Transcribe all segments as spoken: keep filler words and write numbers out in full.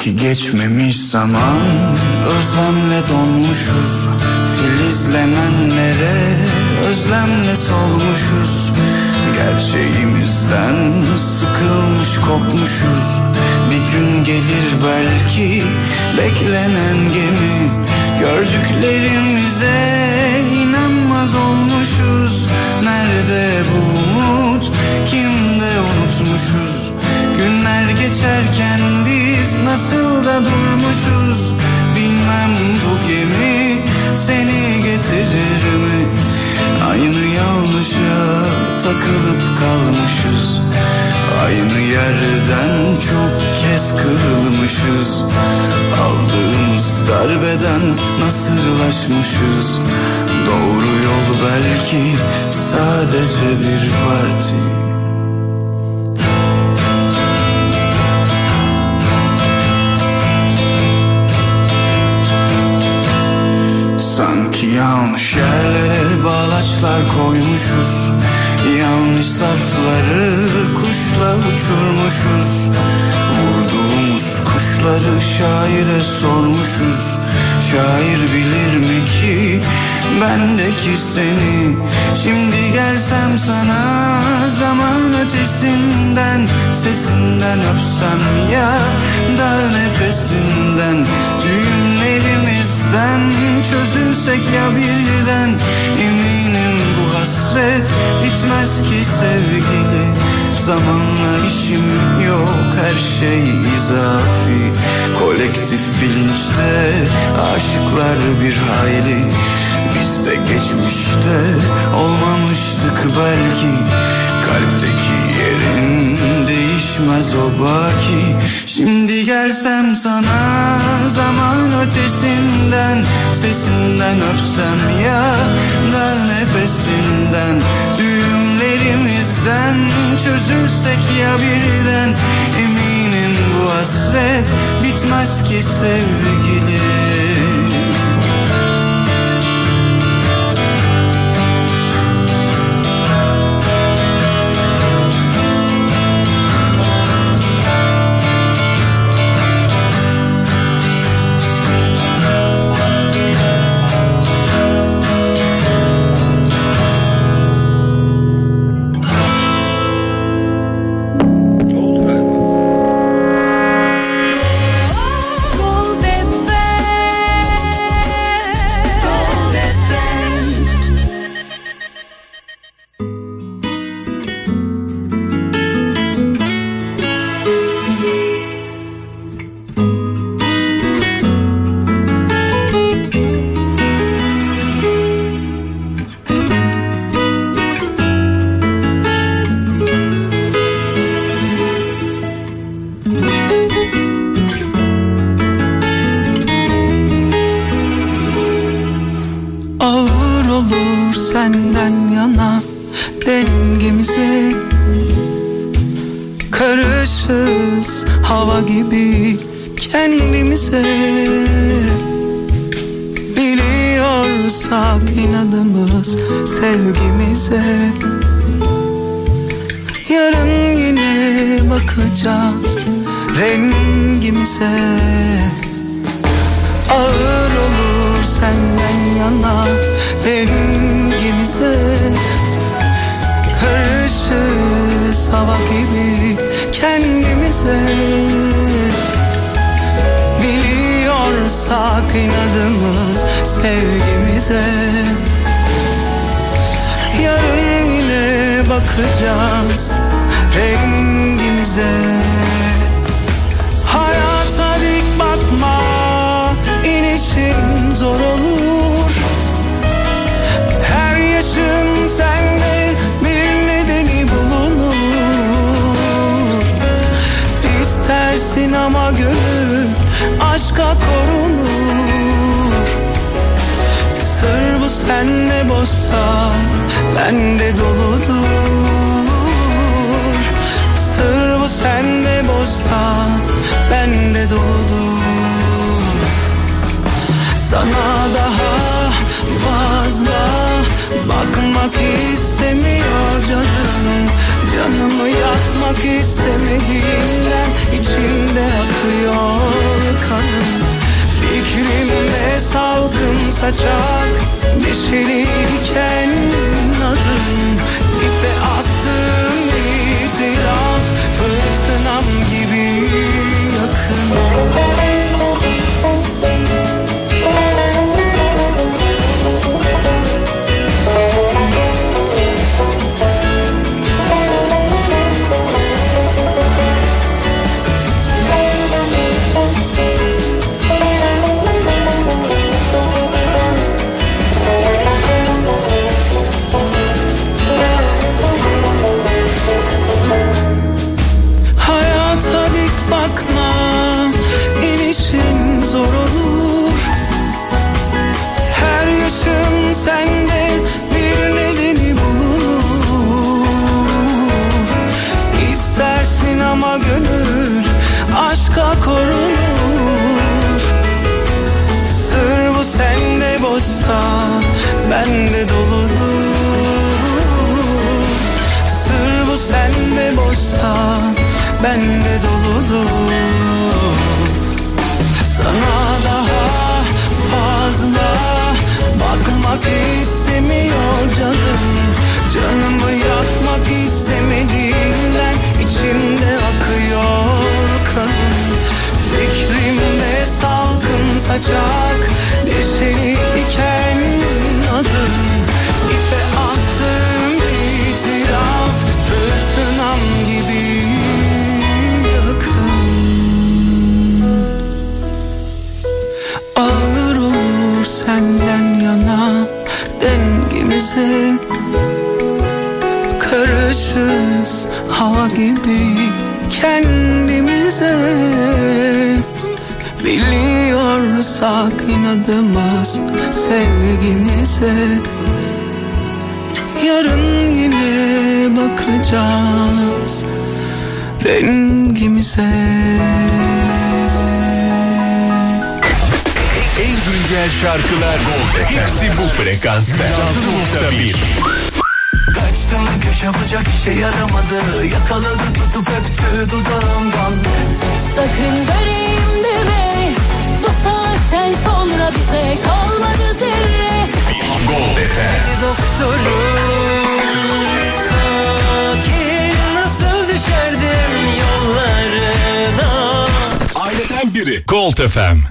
Sanki geçmemiş zaman, özlemle donmuşuz. Filizlenenlere özlemle solmuşuz. Gerçeğimizden sıkılmış kopmuşuz. Bir gün gelir belki beklenen gemi. Gördüklerimize inanmaz olmuşuz. Nerede bu umut, kimde unutmuşuz. Günler geçerken biz nasıl da durmuşuz. Bilmem bu gemi seni getirir mi? Aynı yanlışa takılıp kalmışız. Aynı yerden çok kez kırılmışız. Aldığımız darbeden nasırlaşmışız. Doğru yol belki sadece bir parti. Sanki yanlış yerlere bağlaçlar koymuşuz. Yanlış zarfları kuşla uçurmuşuz. Vurduğumuz kuşları şaire sormuşuz. Şair bilir mi ki bendeki seni? Şimdi gelsem sana zaman ötesinden, sesinden öpsem ya da nefesinden. Düğümlerimizden çözülsek ya birden. Eminim bu hasret bitmez ki sevgili. Zamanla işim yok, her şey izafi. Kolektif bilinçte aşıklar bir hayli. Biz de geçmişte olmamıştık belki. Kalpteki yerin değişmez o baki. Şimdi gelsem sana zaman ötesinden, sesinden öpsem ya da nefesinden. Düğümlerimizden çözülsek ya birden. Eminim bu hasret bitmez ki sevgili. Canımı yakmak istemediğimden içimde akıyor saçak neşeliyken adım ipe astım itiraf fırtınam gibi yakın. Sende bir nedeni bulunur. İstersin ama gönül aşka korunur. Sır bu sende boşsa bende doludur. Sır bu sende boşsa bende doludur. Sana daha fazla bakmak istemiyor canım. Canımı yakmak istemediğinden içimde akıyor kanım. Fikrimde salkım saçak neşeliyken adım ipe astım itiraf fırtınam gibi yakın. Ağır olur senden yana dengimize, karışız hava gibi kendimize. Biliyorsak inadımız sevgimize. Yarın yine bakacağız rengimize. En güncel şarkılar hepsi bu frekansta. altı nokta bir. Kaçtım köşe bucak işe yaramadı. Yakaladı tutup öptü dudağımdan. Sakın göreyim deme. Bu saatten sonra bize kalmadı zerre. Gold F M. Doktorum sakin nasıl düşerdim yollarına. Aileden biri Gold F M.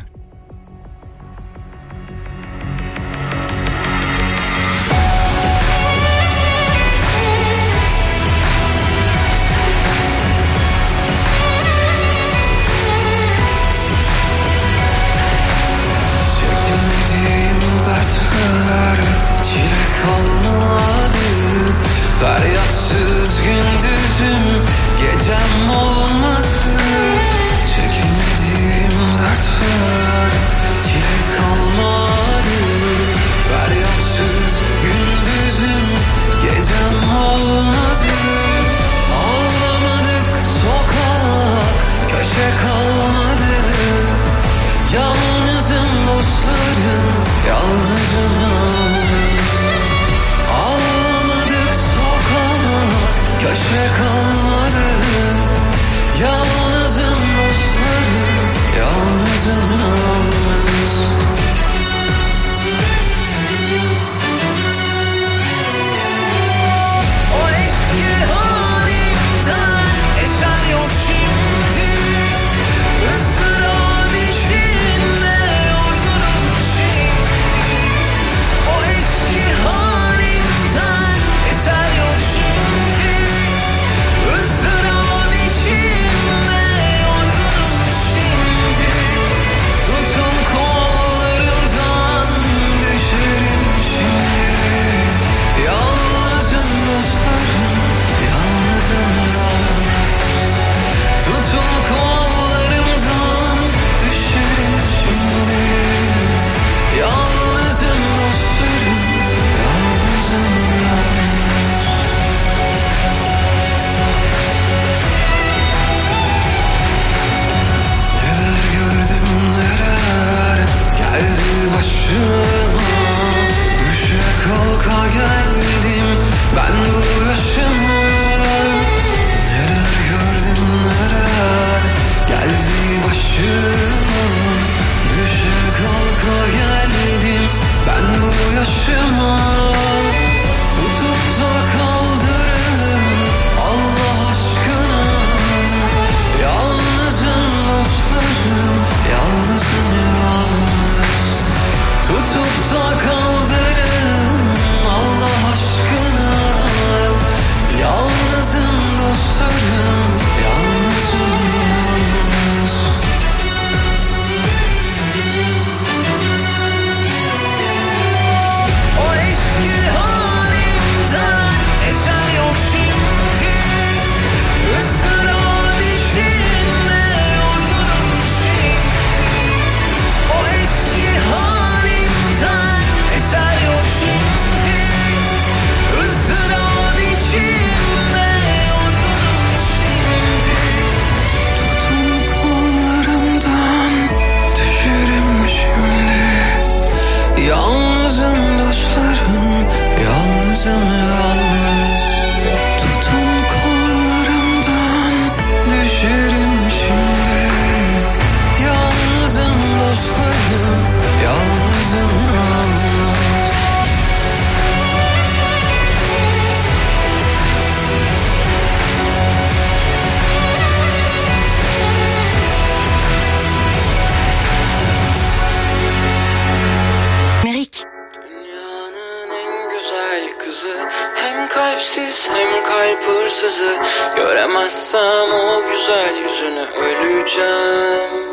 Feryatsız gündüzüm gecem olmasın. Çekmediğim dertler çile kalmadı. Feryatsız gündüzüm gecem olmasın. Ağlamadık sokak köşe kalmadı. Yalnızım dostlarım yalnızım yalnız. Köşe kalmadı. Yalnızım dostlarım yalnızım yalnız. O eski halimden eser yok şimdi. Izdırap içinde yorgunum şimdi. O eski halimden eser yok şimdi. kalp hırsızı. Göremezsem o güzel yüzünü öleceğim.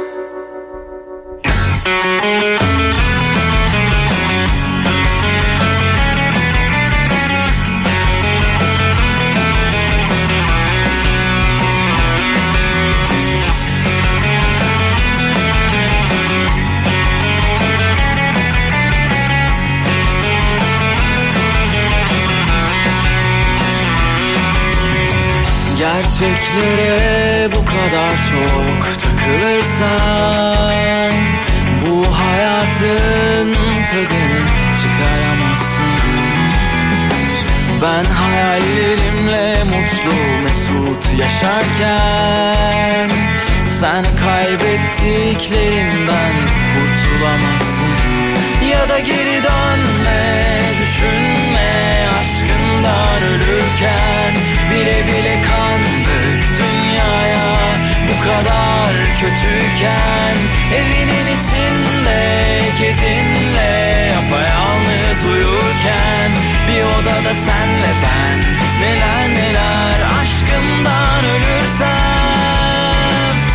Gerçeklere bu kadar çok takılırsan bu hayatın tadını çıkaramazsın. Ben hayallerimle mutlu mesut yaşarken sen kaybettiklerinden kurtulamazsın. Ya da geri dönme, düşünme, aşkından ölürken bile bile kandık dünyaya. Bu kadar kötüyken evinin içinde kedinle yapayalnız uyurken bir odada senle ben neler neler aşkımdan ölürsem.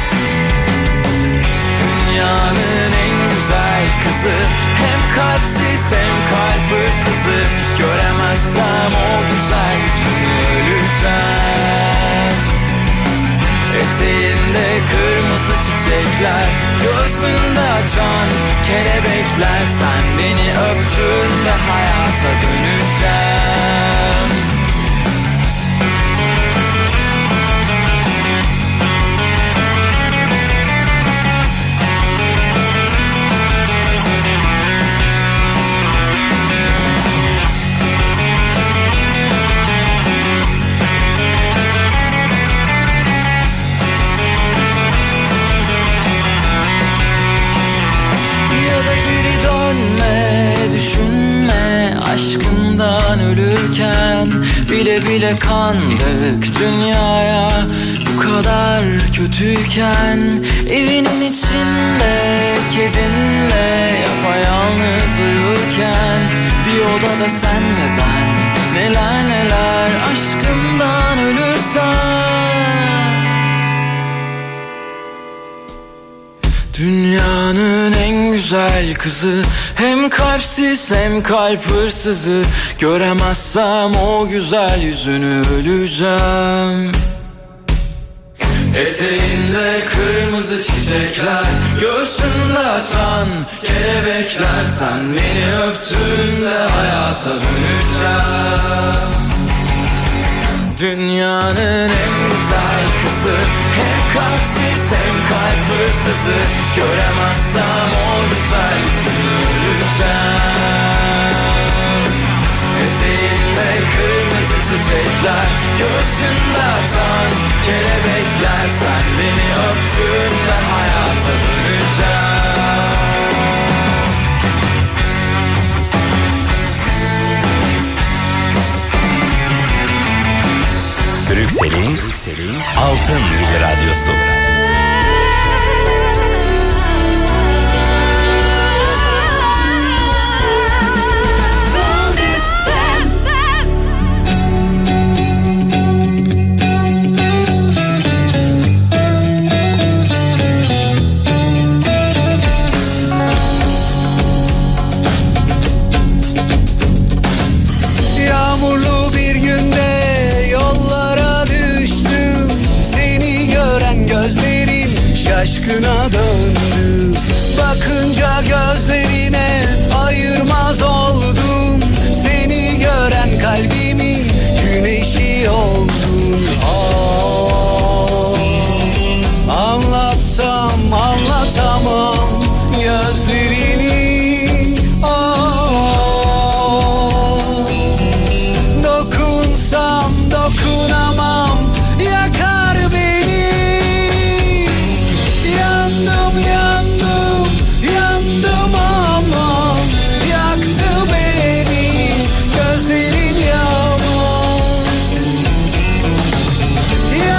Dünyanın en güzel kızı, hem kalpsiz hem kalp hırsızı. Göremezsem o güzel yüzünü öleceğim. Eteğinde kırmızı çiçekler, göğsünde açan kelebekler. Sen beni öptün ve hayata döneceğim. Aşkımdan ölürken bile bile kandık dünyaya. Bu kadar kötüyken evinin içinde kedinle yapayalnız uyurken bir odada sen ve ben neler neler aşkımdan ölürsem. Dünyanın en güzel kızı, hem kalpsiz hem kalp hırsızı. Göremezsem o güzel yüzünü öleceğim. Eteğinde kırmızı çiçekler, göğsünde açan kelebekler. Sen beni öptün ve hayata döneceğim. Dünyanın en güzel kızı, hem kalpsiz hem kalp hırsızı. Göremezsem o güzel yüzünü öleceğim. Eteğinde kırmızı çiçekler, göğsünde açan kelebekler. Sen beni öptün ve hayata döneceğim. Brüksel'in Altın Milli Radyosu. Yağmurlu bir günde yollara düştüm. Seni gören gözlerim şaşkına döndü. Bakınca gözlerine ayırmaz oldum. Seni gören kalbimin güneşi oldun. Aa, anlatsam anlatamam gözlerini. Dokunsam dokunamam, yakar beni. Yandım yandım yandım aman, yaktı beni gözlerin yağmur.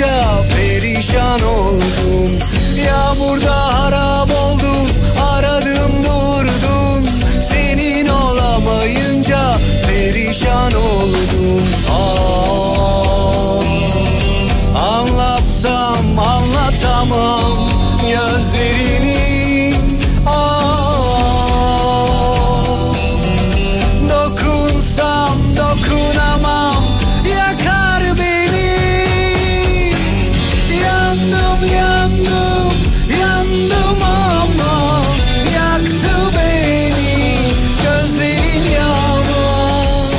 olmayınca perişan oldum. Yağmurda harap oldum, aradım durdum. Senin olamayınca perişan oldum. Aa, anlatsam anlatamam gözlerini. Aa, dokunsam dokunamam, yakar beni. Yandım yandım yandım ama yaktı beni gözlerin yağmur.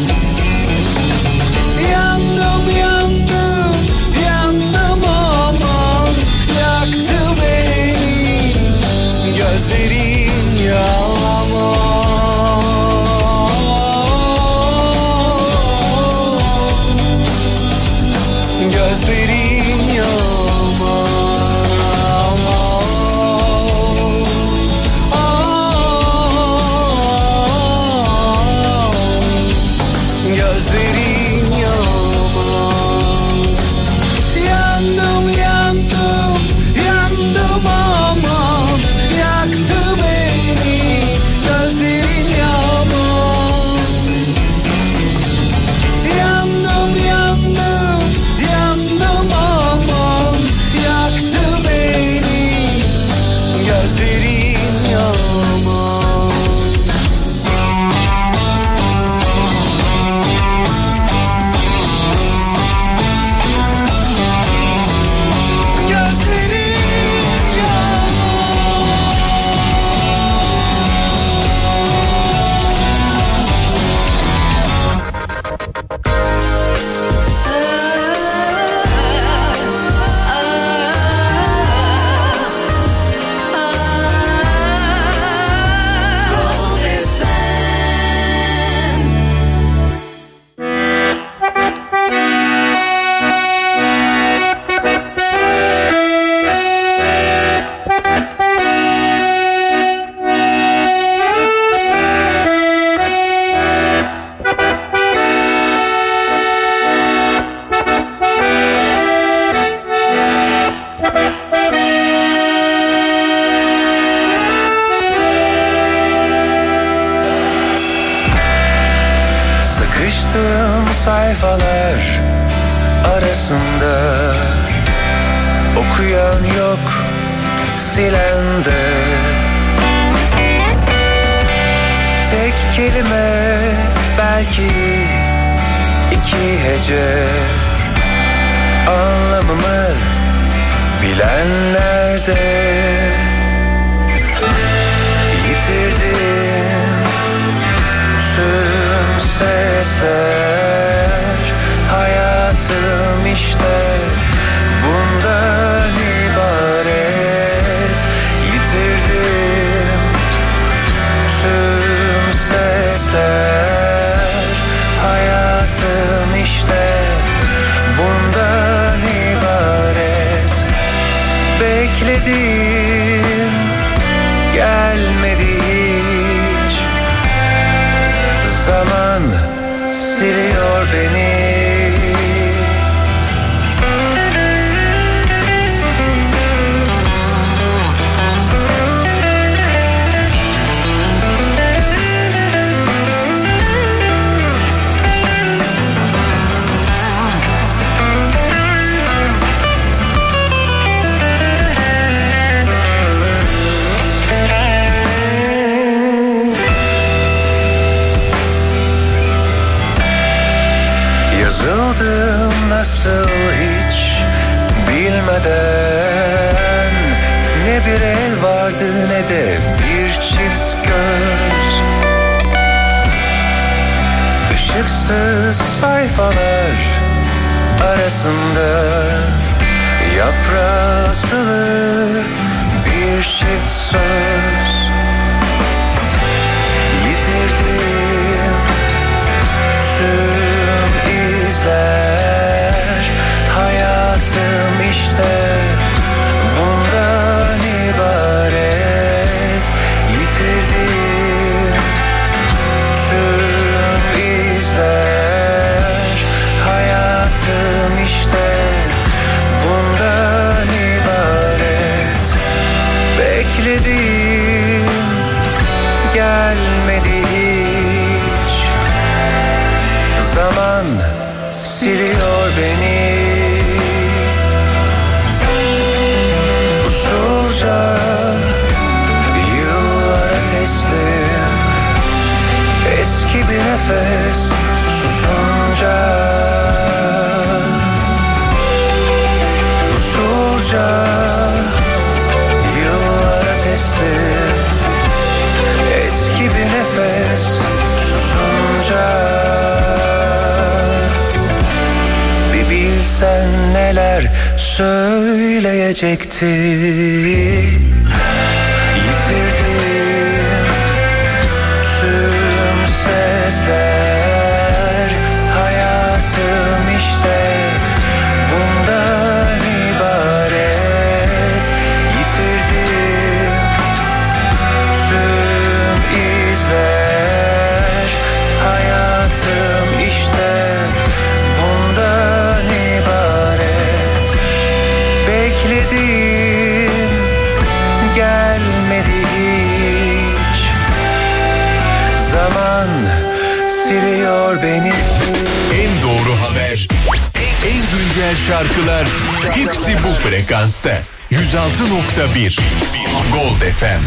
Yandım yandım yandım ama yaktı beni gözlerin yağmur. Gözlerin yağmur. Gözlerin yağmur. Yandım yandım yandım ama yaktı beni gözlerin yağmur. Yandım yandım yandım ama yaktı beni gözlerin yağmur. Sıkıştığım sayfalar arasında okuyan yok, silen de. Tek kelime, belki iki hece, anlamımı bilenler de. Yitirdim tüm sesler, hayatım işte bundan ibaret. Yitirdim tüm sesler, hayatım işte bundan ibaret. Bekledim, gelmedi hiç. Zaman siliyor beni. Yazıldım nasıl hiç bilmeden. Ne bir el vardı ne de bir çift göz. Işıksız sayfalar arasında yaprağı asılı bir çift söz. Yitirdim tüm izler, hayatım işte bundan ibaret. Yitirdim tüm izler, hayatım işte beni. Usulca yıllara teslim, eski bir nefes susunca. Usulca yıllara teslim, eski bir nefes susunca. Bir bilsen neler söyleyecekti. Yitirdim tüm sesler, hayatım işte bundan ibaret. Yitirdim tüm izler, hayatım işte bundan ibaret. Bekledim gelmedi hiç, zaman siliyor beni. En doğru haber, en güncel şarkılar hepsi bu frekansta. yüz altı nokta bir Gold F M.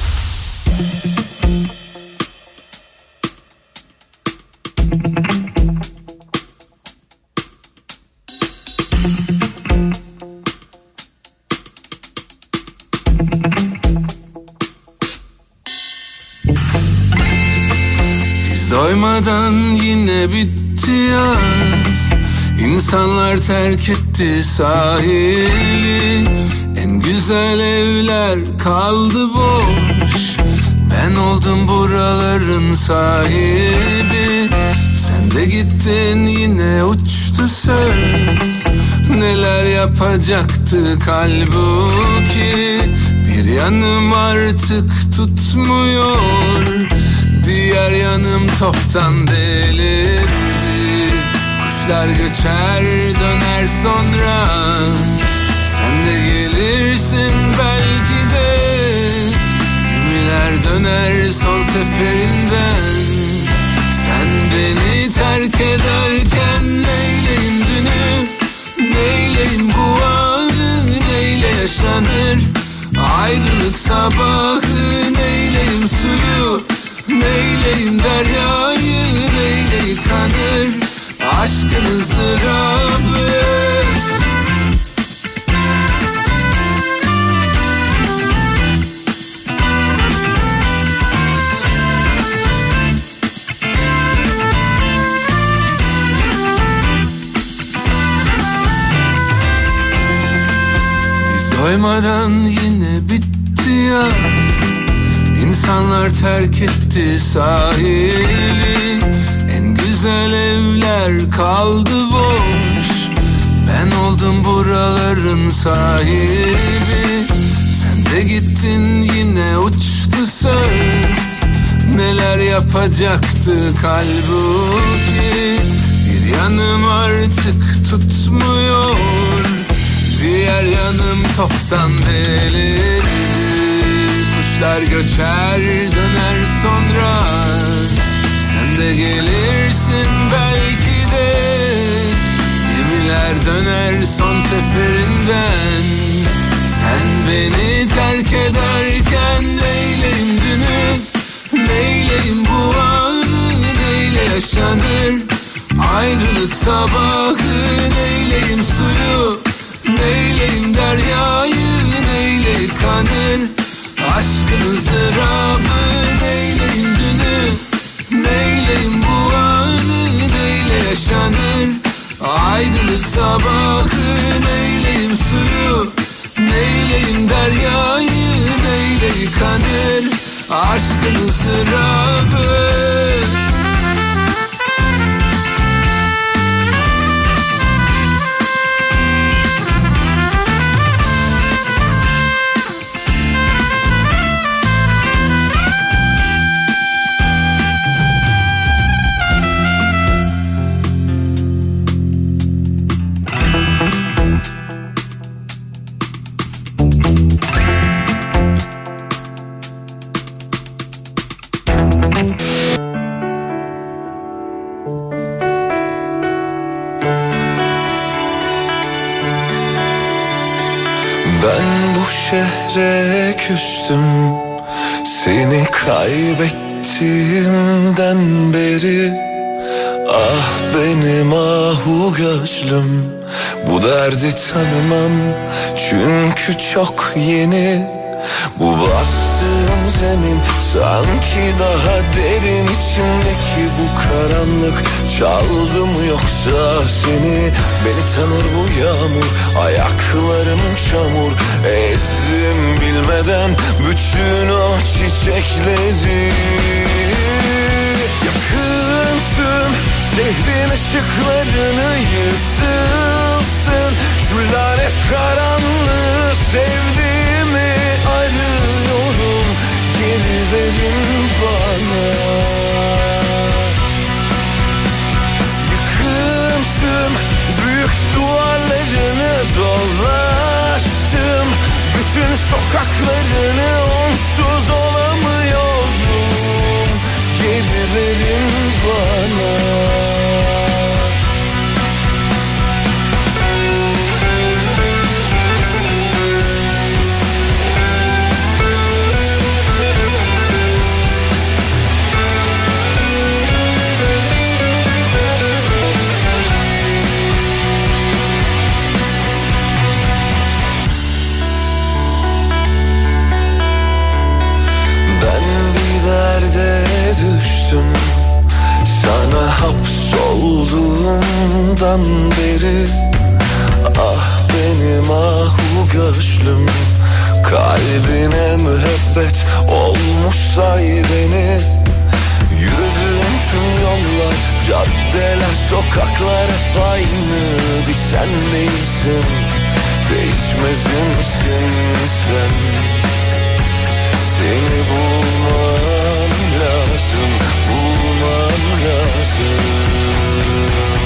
Biz doymadan yine bitti yaz. İnsanlar terk etti sahili. En güzel evler kaldı boş. Ben oldum buraların sahibi. Sen de gittin yine uçtu söz. Neler yapacaktık halbuki. Bir yanım artık tutmuyor, diğer yanım toptan delirdi. Kuşlar göçer döner sonra, sen de gelirsin belki de. Gemiler döner son seferinden. Sen beni terk ederken neyleyim dünü, neyleyim bu anı, neyle yaşanır ayrılık sabahı, neyleyim suyu, neyleyim deryayı, neyle yıkanır aşkın ızdırabı. Biz doymadan yine bitti yaz. İnsanlar terk etti sahili. En güzel evler kaldı boş. Ben oldum buraların sahibi. Sen de gittin yine uçtu söz. Neler yapacaktık halbuki. Bir yanım artık tutmuyor, diğer yanım toptan delirdi. Kuşlar göçer döner sonra, sen de gelirsin belki de. Gemiler döner son seferinden. Sen beni terk ederken neyleyim dünü, neyleyim bu anı, neyle yaşanır ayrılık sabahı, neyleyim suyu, neyleyim deryayı, neyle yıkanır aşkın ızdırabı, neyleyim dünü, neyleyim bu anı, neyle yaşanır ayrılık sabahı, neyleyim suyu, neyleyim deryayı, neyle yıkanır aşkın ızdırabı. Ben bu şehre küstüm, seni kaybettiğimden beri. Ah benim ahu gözlüm, bu derdi tanımam çünkü çok yeni. Bu bastığım zemin sanki daha derin, içimdeki bu karanlık çaldı mı yoksa seni? Beni tanır bu yağmur, ayaklarım çamur, ezdim bilmeden bütün o çiçekleri. Yakın tüm şehrin ışıklarını yırtılsın, şu lanet karanlığı sevdiğimi arıyorum, geri verin bana. Yıkın tüm büyük duvarlarını, dolaştım bütün sokaklarını, onsuz olamıyorum, geri verin bana. Düştüm sana hapsolduğumdan beri. Ah benim ahu gözlüm, kalbine müebbet olmuş say beni. Yürüdüğüm tüm yollar, caddeler, sokaklar hep aynı. Bir sen değilsin, değişmezimsin sen. Seni bulmam lazım, bulmam lazım.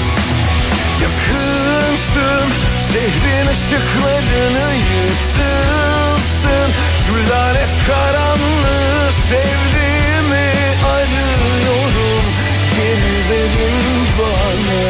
Yakın tüm şehrin ışıklarını yırtılsın, şu lanet karanlığı sevdiğimi arıyorum, geri verin bana.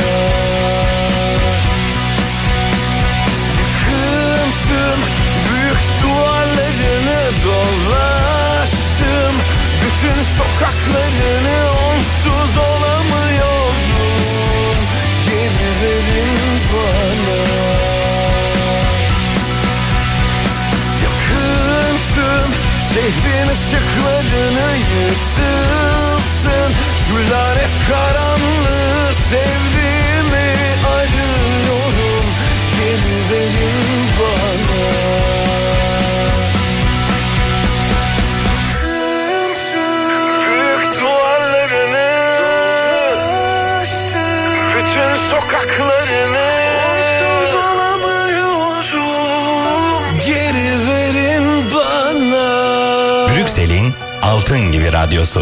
Yakın tüm büyük duvarlarını, dolaştım bütün sokaklarını, onsuz olamıyorum, geri verin bana. Yakın tüm şehrin ışıklarını yırtılsın, şu lanet karanlığı sevdiğimi arıyorum, geri verin bana. Sokaklarını geri verin bana. Brüksel'in altın gibi radyosu.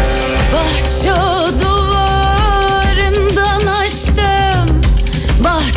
Bahçe duvarından açtım, bahçe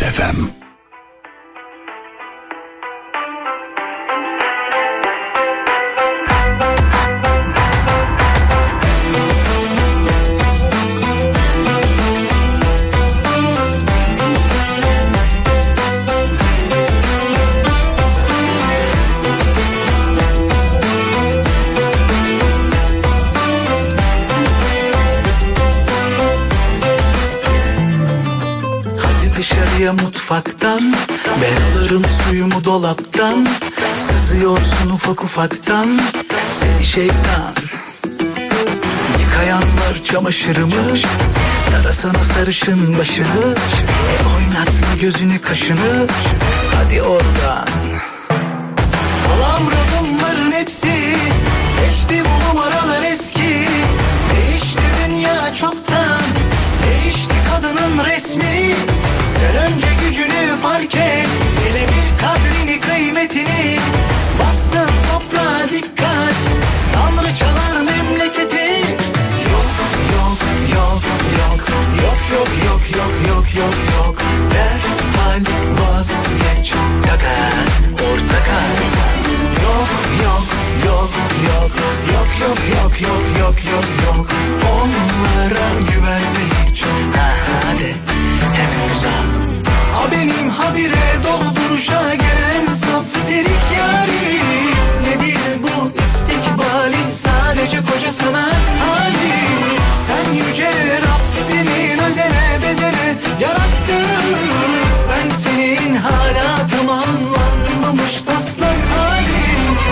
F M. Mutfaktan ben alırım suyumu dolaptan, sızıyorsun ufak ufaktan seni şeytan. Yıkayanlar çamaşırımı, tarasana sarışın başını, e oynatma gözünü kaşını, hadi oradan. Palavra bunların hepsi, geçti bu numaralar eski, değişti dünya çoktan, değişti kadının resmi. Sen önce gücünü fark et, hele bir kadrini kıymetini, bastın toprağa dikkat, Tanrı çalar memleketi. Yok yok yok yok yok yok yok yok yok yok yok, derhal vazgeç kaka orta kazan. Yok yok yok yok yok yok yok yok yok yok yok, onlara güvenme hiç, hadi hemen uzak. Ha benim habire dolduruşa gelen saf terik yari, nedir bu istikbalin sadece koca sana hali. Sen yüce Rabbimin özene bezene yarattın, ben senin hala tamamlanmamış taslak halin.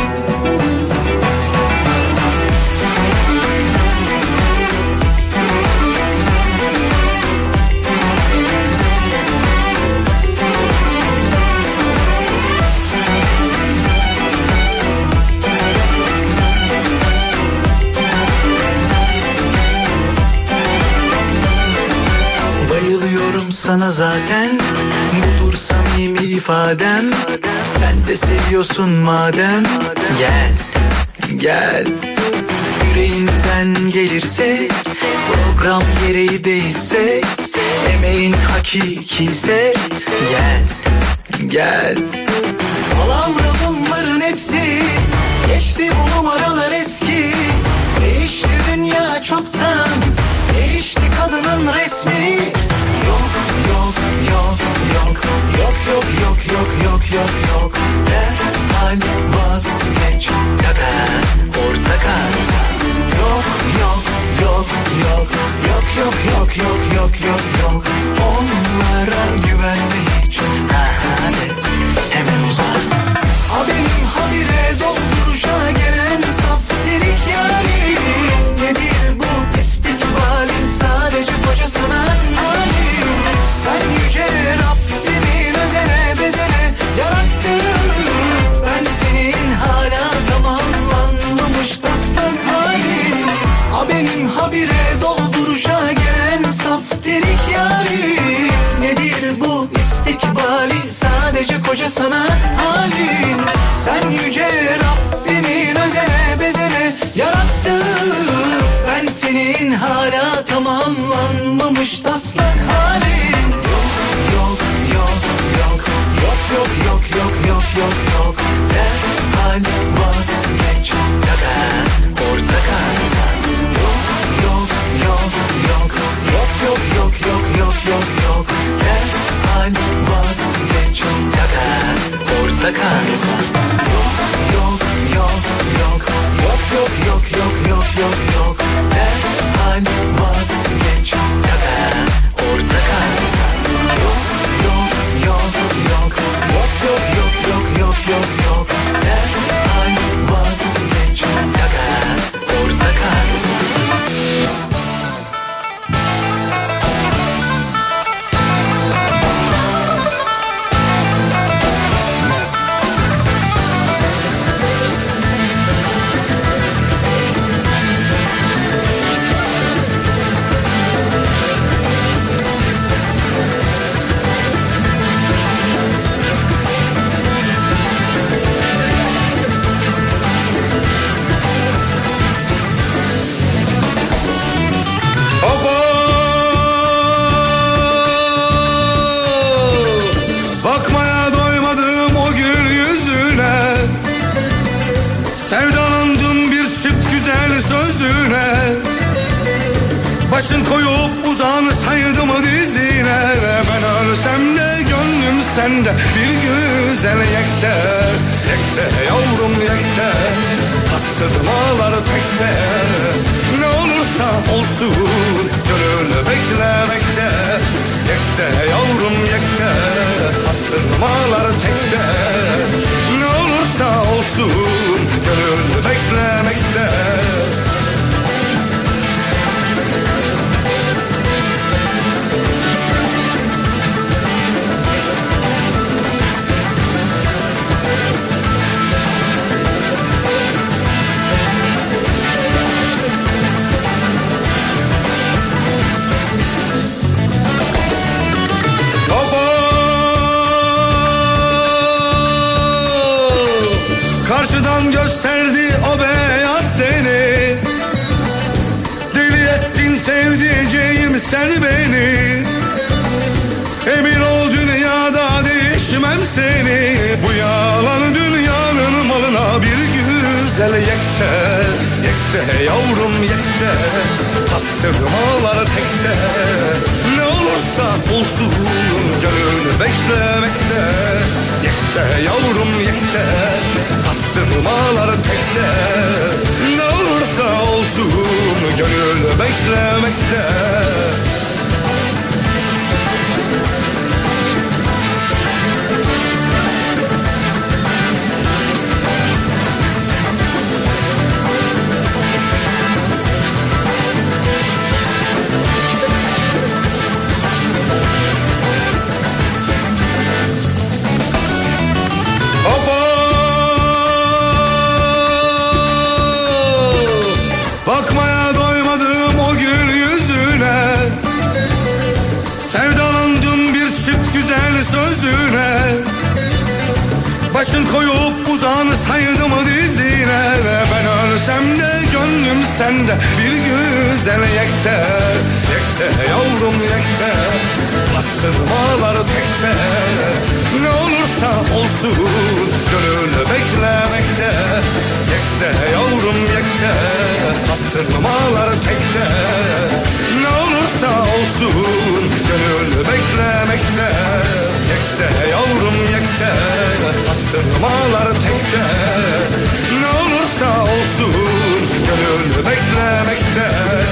Bayılıyorum sana zaten, budur samimi ifadem. Sen de seviyorsun madem, gel gel. Yüreğinden gelirse, program gereği değilse, emeğin hakiki ise, gel gel. Palavra bunların hepsi, geçti bu numaralar eski, değişti dünya çoktan, değişti kadının resmi. Yok yok yok yok yok yok yok yok yok yok yok, derhal vazgeç kaka orta kazan. Yok yok yok yok yok yok yok yok yok yok yok, onlara güvenme hiç, hadi hemen uzak. Ha benim habire dolduruşa gelen saf terik yari, nedir bu istikbalin sadece koca sana hali. Sen yüce Rabbimin özene bezene yarattın, ben senin hala tamamlanmamış taslak halin. Ha benim habire dolduruşa gelen saf terik yari, nedir bu istikbalin sadece koca sana halin. Sen yüce Rabbimin özene bezene yarattın, ben senin hala tamamlanmamış taslak halin. Yok yok yok yok yok yok yok yok yok yok, derhal vazgeç kaka orta kazan. Yok yok yok yok yok yok yok yok yok yok yok, derhal vazgeç kaka orta kazan. Yok yok yok yok yok yok yok yok yok yok yok, derhal vazgeç kaka orta kazan. Yok yok yok yok yok yok yok yok yok yok yok, derhal vazgeç kaka orta kazan. Başın koyup uzansaydım o dizine, ben ölsem de gönlüm sende bir güzel yekte. Yekte yavrum yekte, bastırmalar tekte. Ne olursa olsun gönül beklemekte. Yekte yavrum yekte, bastırmalar tekte. Ne olursa olsun gönül beklemekte. Karşıdan gösterdi o beyaz seni, deli ettin sevdiceğim sen beni. Emin ol dünyada değişmem seni, bu yalan dünyanın malına bir güzel yekte. Yekte yavrum yekte, bastırmalar tekte. Ne olursa olsun gönül beklemekte. Yekte yavrum yekte, bastırmalar tekte. Ne olursa olsun gönül beklemekte. Bakmaya doymadım o gül yüzüne, sevdalandım bir çift güzel sözüne. Başın koyup uzansaydım o dizine, ben ölsem de gönlüm sende bir güzel yekte. Yekte yavrum yekte, bastırmalar tekte. Ne olursa olsun gönül beklemekte. Yekte yavrum yekte, bastırmalar tekte. Ne olursa olsun gönül beklemekte. Yekte yavrum yekte, bastırmalar tekte. Ne olursa olsun gönül beklemekte.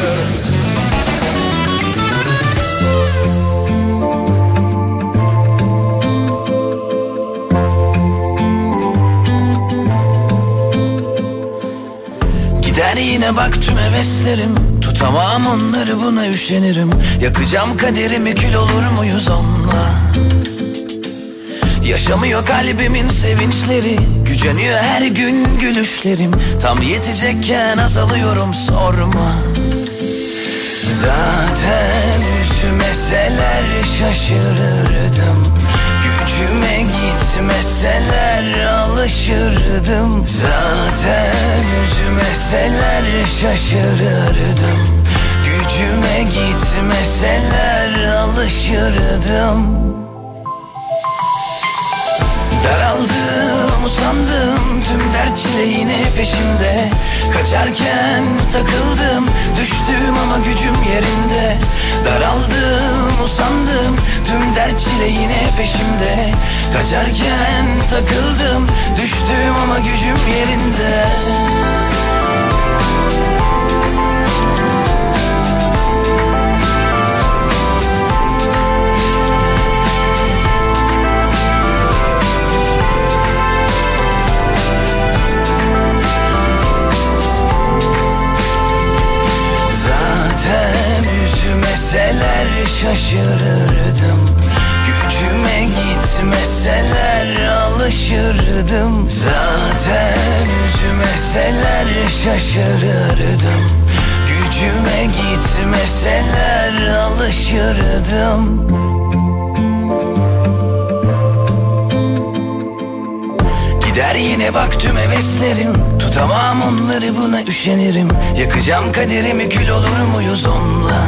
Gider yine bak tüm heveslerim, tutamam onları buna üşenirim. Yakacağım kaderimi, kül olur muyuz onunla? Yaşamıyor kalbimin sevinçleri, güceniyor her gün gülüşlerim. Tam yetecekken azalıyorum sorma. Zaten üzmeseler şaşırırdım, gücüme gitmeseler alışırdım. Zaten üzmeseler şaşırırdım, gücüme gitmeseler alışırdım. Daraldım, usandım, tüm dert çile yine peşimde. Kaçarken takıldım, düştüm ama gücüm yerinde. Daraldım, usandım, tüm dert çile yine peşimde. Kaçarken takıldım, düştüm ama gücüm yerinde. Üzmeseler şaşırırdım, gücüme gitmeseler alışırdım. Zaten üzmeseler şaşırırdım, gücüme gitmeseler alışırdım. Gider yine bak tüm heveslerim, tutamam onları buna üşenirim. Yakacağım kaderimi, kül olur muyuz onunla?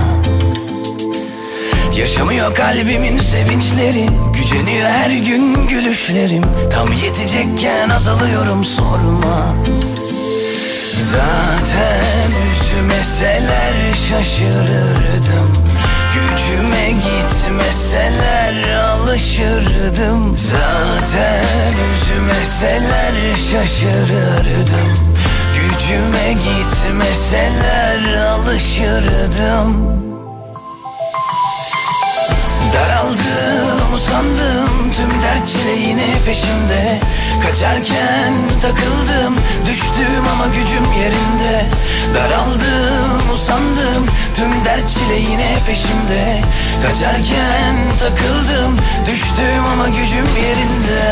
Yaşamıyor kalbimin sevinçleri, güceniyor her gün gülüşlerim. Tam yetecekken azalıyorum sorma. Zaten üzmeseler şaşırırdım, gücüme gitmeseler alışırdım. Zaten üzmeseler şaşırırdım, gücüme gitmeseler alışırdım. Daraldım, usandım, tüm dert çile yine peşimde. Kaçarken takıldım, düştüm ama gücüm yerinde. Daraldım, usandım, tüm dert çile yine peşimde. Kaçarken takıldım, düştüm ama gücüm yerinde.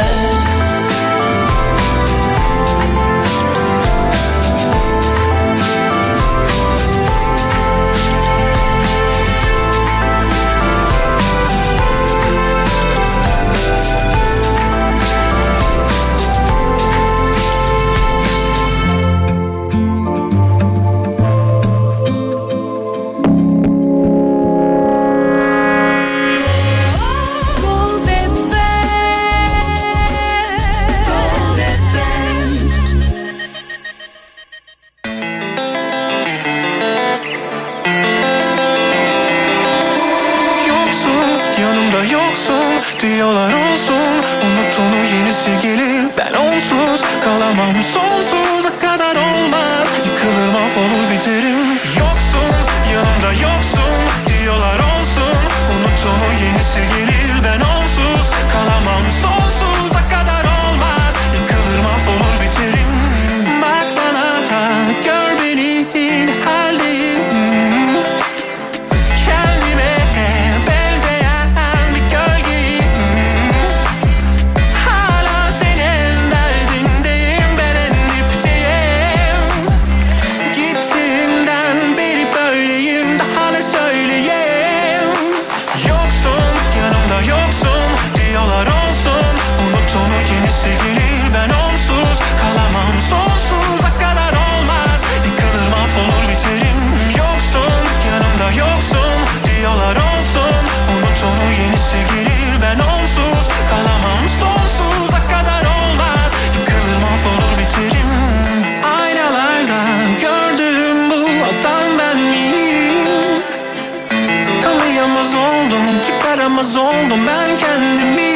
Diyorlar olsun, unut onu yenisi gelir. Ben onsuz kalamam, sonsuza kadar olmaz. Yıkılır mahvolur biterim. Yoksun, yanımda yoksun. Diyorlar olsun, unut onu yenisi gelir. Ben onsuz kalamam, sonsuza kadar olmaz. Yıkılır mahvolur biterim. Bak bana, gör beni haldeyim. Kendime benzeyen bir gölgeyim. Hala senin derdindeyim, ben en dipteyim. Gittiğinden beri böyleyim, daha ne söyleyeyim. Yoksun, yanımda yoksun. Diyorlar olsun, unut onu yenisi gelir. Ben onsuz kalamam, sonsuza kadar olmaz. Yıkılır mahvolur biterim. Yoksun, yanımda yoksun. Diyorlar olsun, unut onu yenisi gelir. Ben onsuz kalamam, sonsuza kadar olmaz. Yıkılır mahvolur biterim. Aynalarda gördüğüm bu adam ben miyim? Tanıyamaz oldum, çıkaramaz oldum ben kendimi.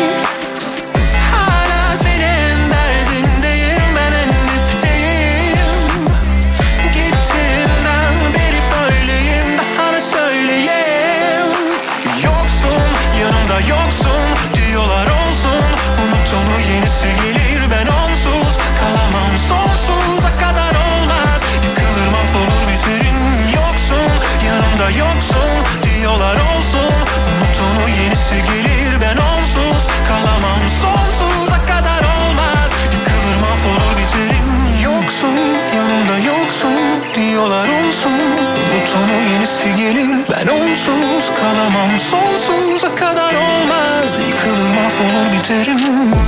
Hala senin derdindeyim, ben en dipteyim. Gittiğinden beri böyleyim, daha ne söyleyeyim. Yoksun, yanımda yoksun. Diyorlar olsun, unut onu yenisi gelir. Ben onsuz kalamam, sonsuza kadar olmaz. Yıkılır mahvolur biterim. Yoksun, yanımda yoksun. Diyorlar olsun, unut onu yenisi gelir. Ben onsuz kalamam, sonsuza kadar olmaz. Yıkılır mahvolur biterim. Yoksun, yanımda yoksun. Diyorlar olsun, unut onu yenisi gelir. Ben onsuz kalamam, sonsuza kadar olmaz. Yıkılır mahvolur biterim.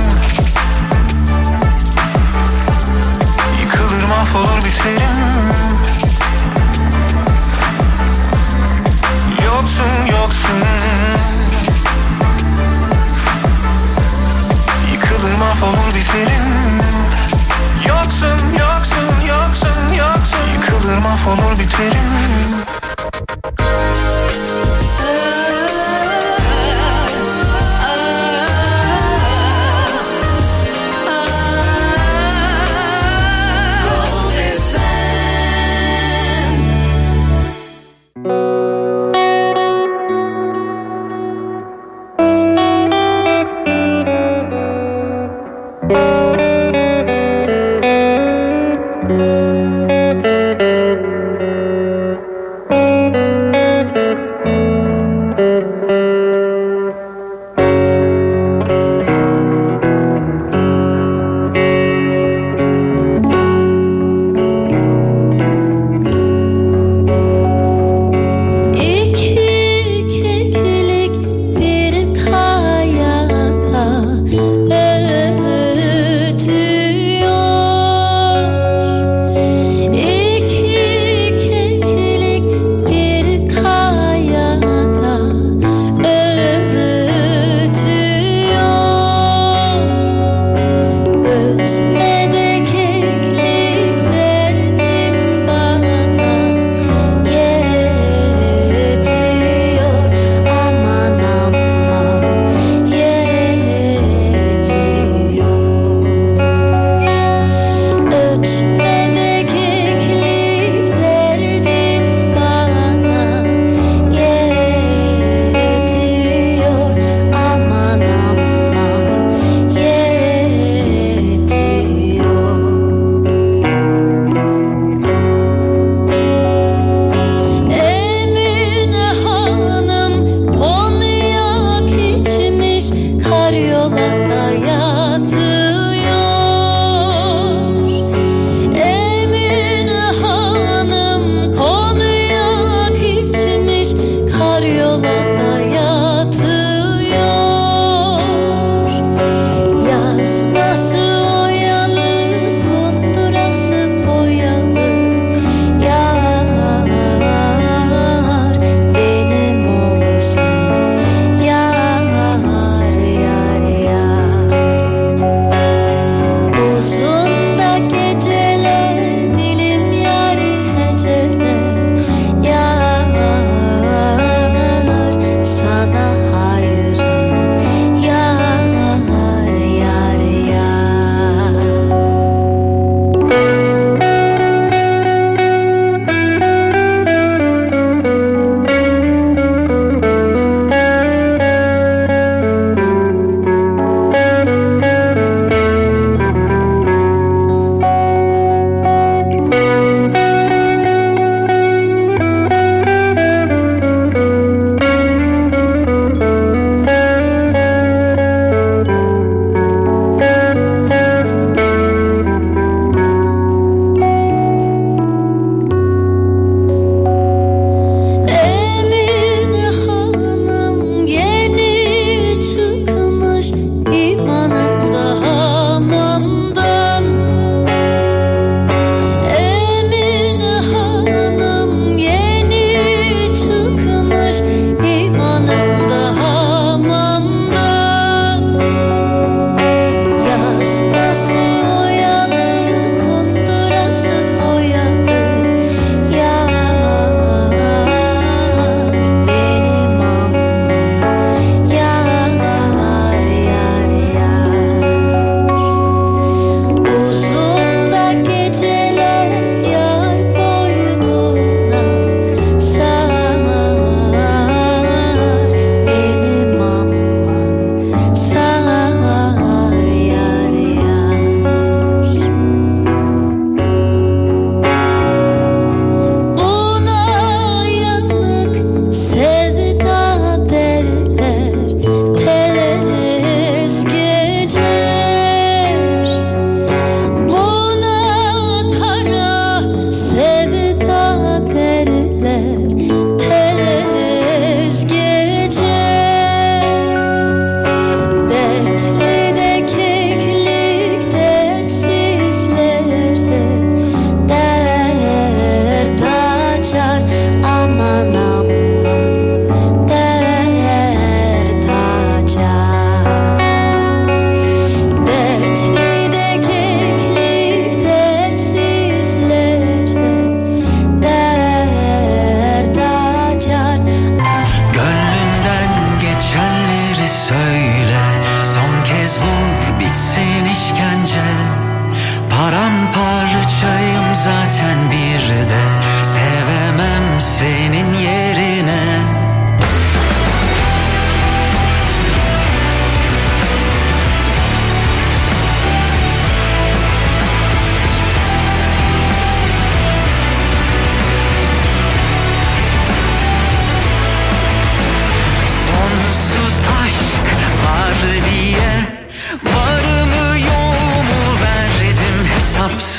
Yıkılır mahvolur biterim. Yoksun, yoksun. Yıkılır mahvolur biterim. Yoksun, yoksun, yoksun, yoksun. Yıkılır mahvolur biterim.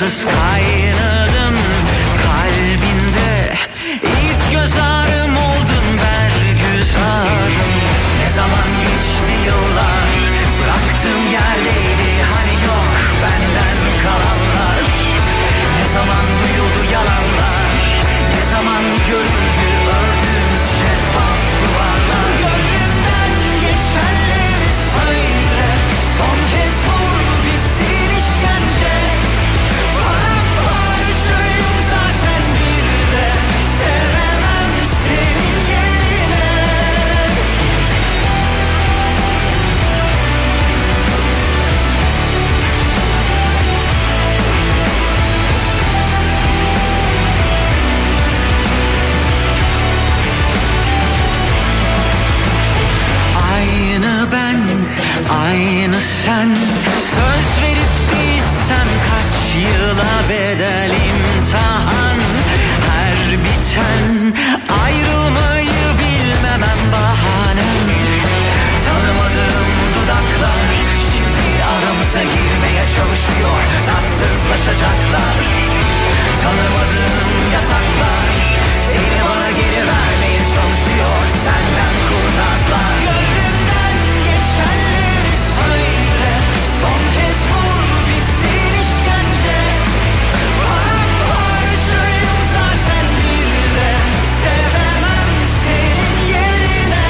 amansız kaynadım kalbinde. İlk göz ağrım oldun bergüzarım. Ne zaman geçti yıllar, bıraktığım yerdeydi hani yok benden kalanlar. Ne zaman duyuldu yalanlar, ne zaman görüldü ördüğümüz şeffaf duvarlar. Gönlümden geçenleri söyle, son kez vur bitsin işkence. Paramparçayım zaten bir de, sevemem senin yerine. Aynı ben, aynı sen. Söz verip değilsem kaç yıla bedel imtihan. Her biten ayrılmayı bilmemem bahanem. Tanımadığım dudaklar şimdi aramıza girmeye çalışıyor, tatsızlaşacaklar. Tanımadığım yataklar seni bana geri vermeye çalışıyor, senden kurnazlar. Gönlümden geçenleri söyle, son kez vur bitsin işkence. Paramparçayım zaten bir de, sevemem senin yerine.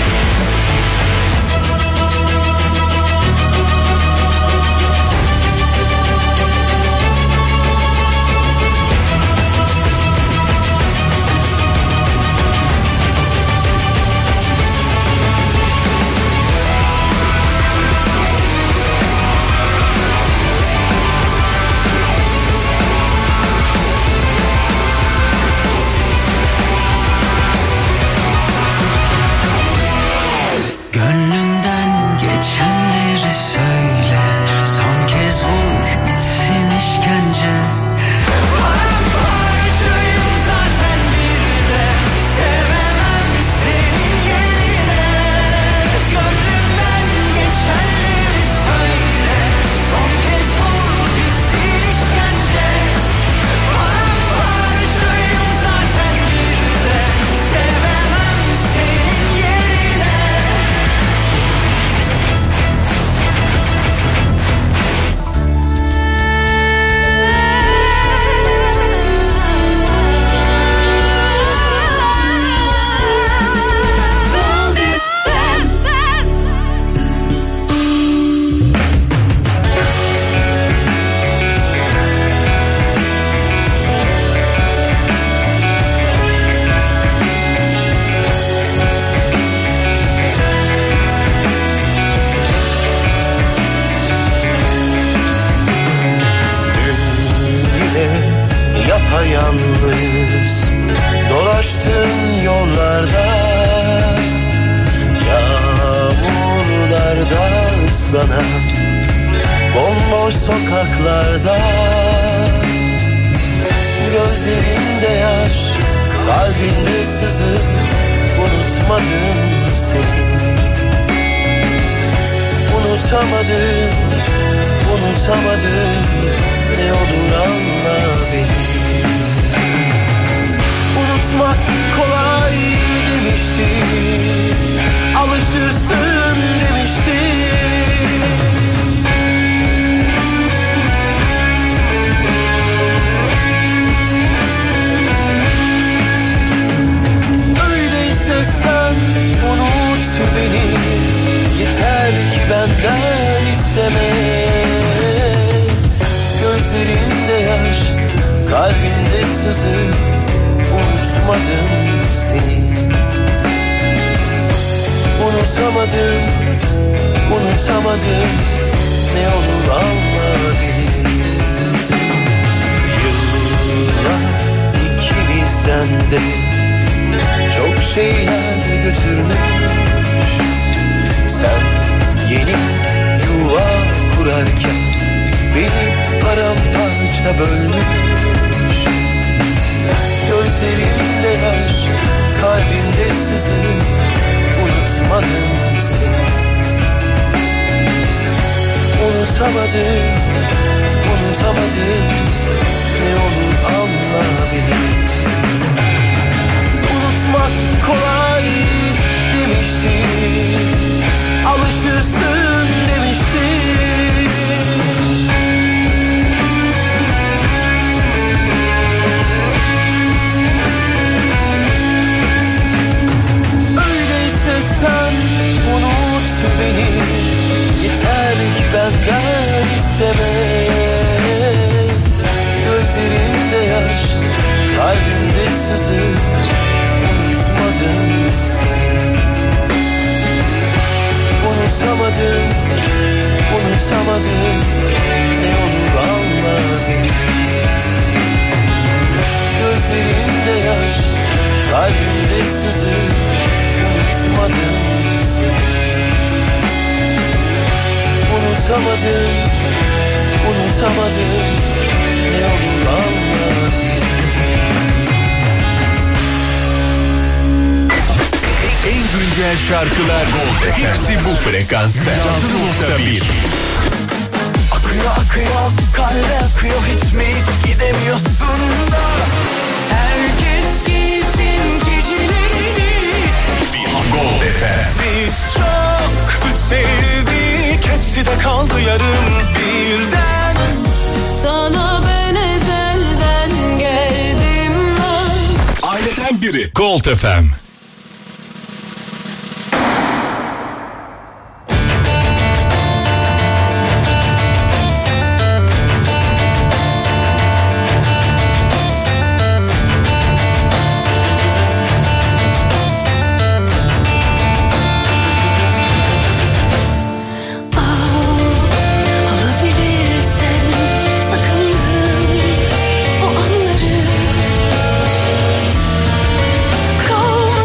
Gönlünden geçenleri söyle, son kez vur bitsin işkence. Paramparçayım zaten bir de, sevemem senin yerine. Gönlünden geçenleri söyle, son kez vur bitsin işkence. Paramparçayım zaten bir de, sevemem senin yerine. Yine yapayalnız dolaştım yollarda, yağmurlarda ıslanan bomboş sokaklarda. Gözlerinde yaş, kalbinde sızı, unutmadım seni. Unutamadım, unutamadım, ne olur anla beni. Unutmak kolay demiştin, alışırsın demiştin. Öyleyse sen unut beni, yeter ki benden isteme. Gözlerinde yaş, kalbinde sızı, unutmadım seni. Unutamadım, unutamadım, ne olur anla beni. Yıllar ikimizden de çok şeyler götürmüş. Sen yeni yuva kurarken beni paramparça bölmüş. Gözlerimde yaş, kalbimde sızı, unutmadım seni. Unutamadım, unutamadım, benden isteme. Gözlerinde yaş, kalbimde sızı, unutmadım seni. Unutamadım, unutamadım, ne olur anla beni. Gözlerinde yaş, kalbimde sızı, unutmadım seni. Unutamadım, unutamadım, ne olur anla beni. En güncel şarkılar hepsi bu frekansta. yüz altı nokta bir. Akıyor akıyor, kalbe akıyor, hiç mi gidemiyorsun da. Herkes giysin cicilerini. Gold F M. Biz çok sevdik, hepsi de kaldı yarım birden. Sana ben ezelden geldim lan. Aileden biri Gold F M. Kalma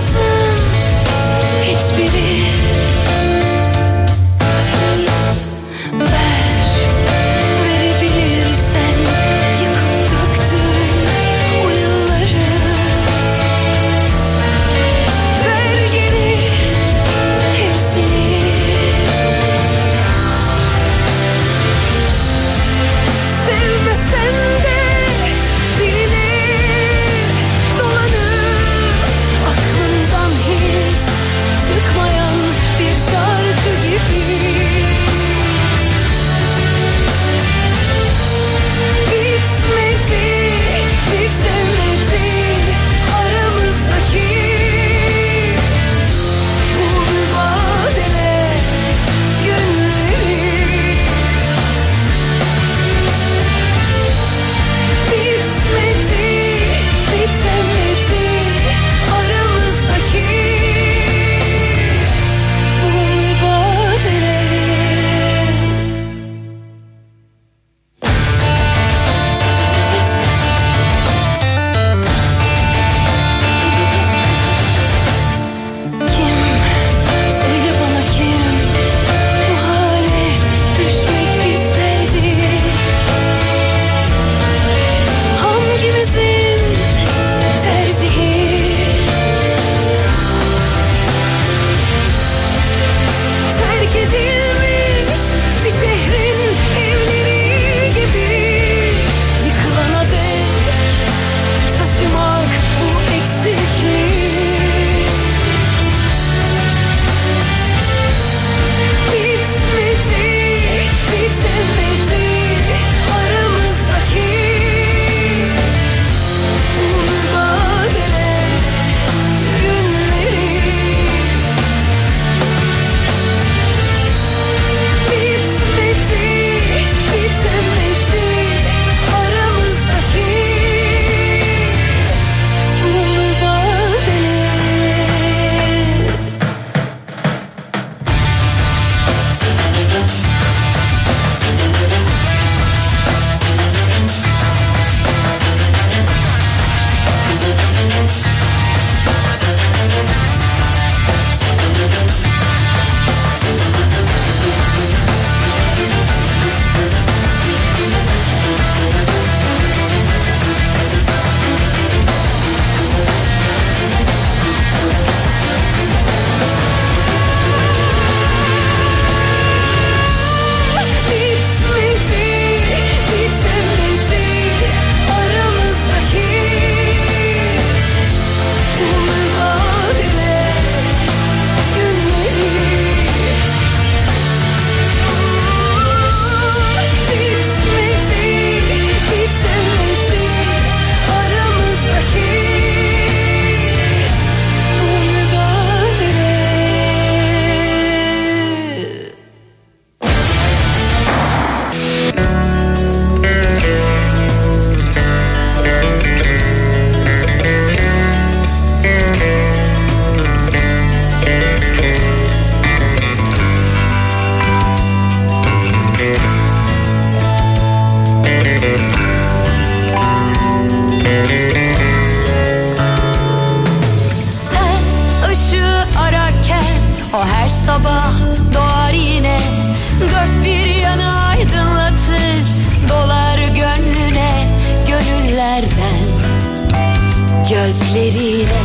Ellerine,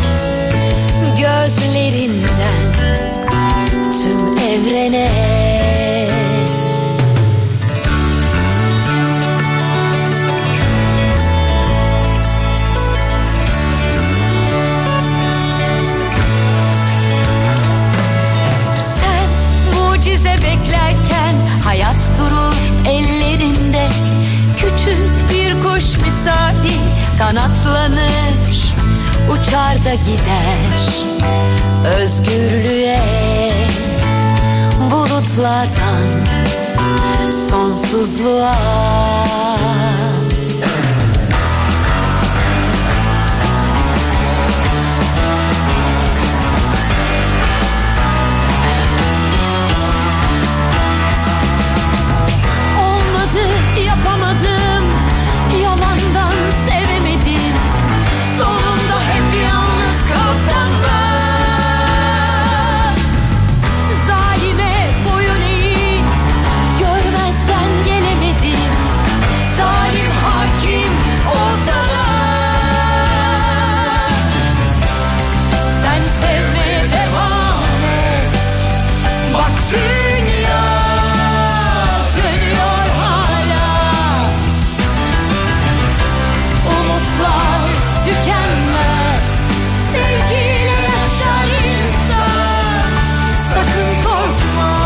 gözlerinden tüm evrene. Sen mucize beklerken hayat durur ellerinde. Küçük bir kuş misali kanatlanır, uçar da gider özgürlüğe. Bulutlardan sonsuzluğa. Olmadı, yapamadım, yalandan sevemedim. Sonunda hep yalnız kalsam da. Zalime boyun eğip görmezden gelemedim. Zalim hakim olsa da. Sen sevmeye devam et. Bak dünya dönüyor hala. Umutlar tükenmez, sevgiyle yaşar insan. Sakın korkma.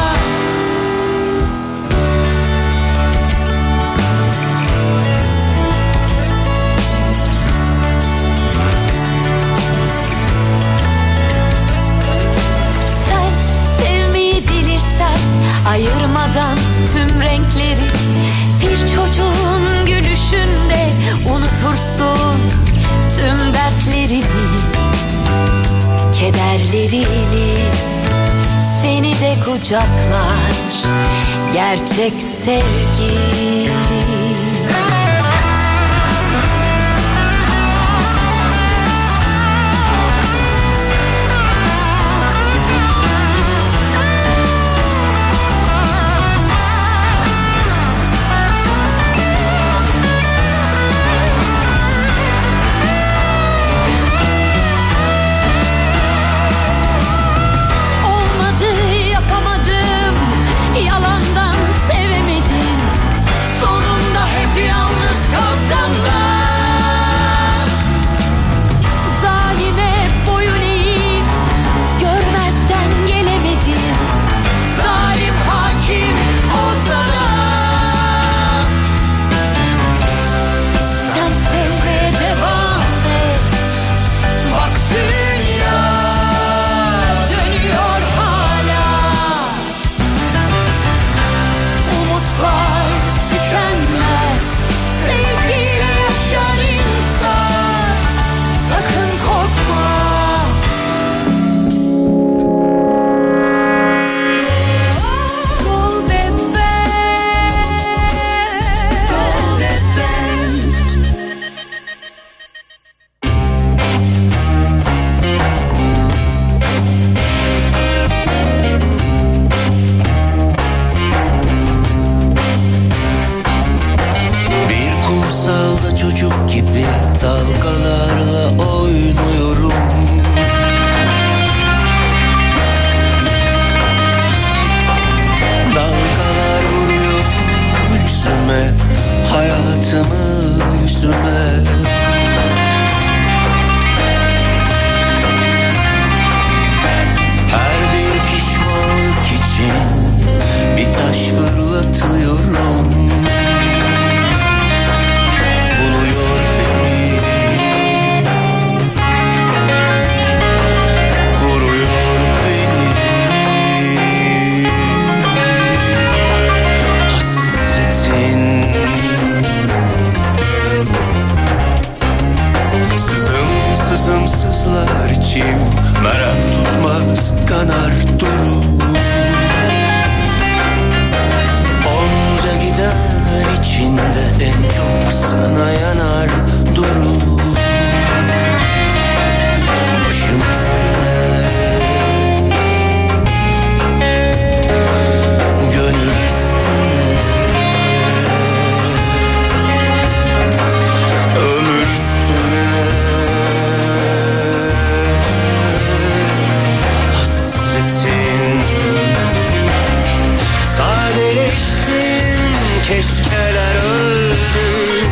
Sen sevmeyi bilirsen, ayırmadan tüm renkleri, bir çocuğun gülüşünde unutursun tüm dertlerini, kederlerini. Seni de kucaklar gerçek sevgi. Olmadı, yapamadım, yalandan sevemedim. Sonunda keşkeler öldü.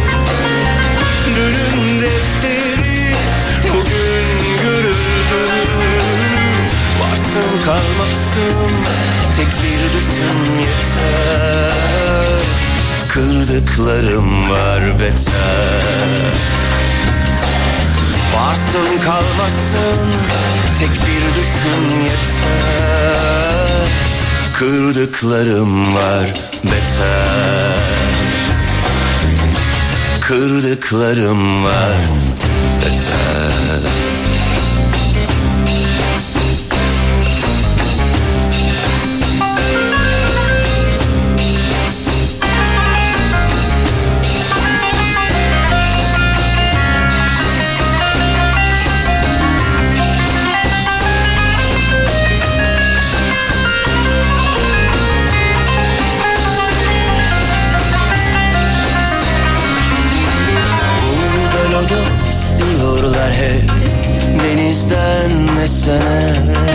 Dünün defteri bugün görüldü. Varsın kalmaksın tek bir düşün yeter. Kırdıklarım var beter. Varsın kalmasın tek bir düşün yeter. Kırdıklarım var beter. Kırdıklarım var beter. Diyorlar hep denizden esene.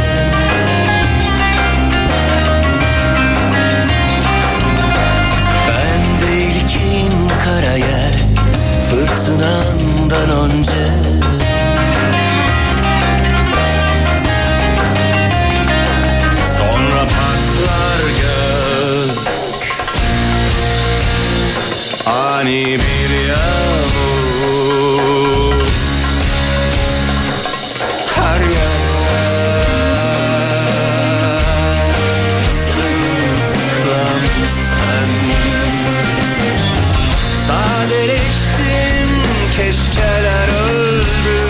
Ben de ilkin karaya fırtınandan önce. Sonra patlar gök, ani bir yağmur. Sadeleştim, keşkeler öldü.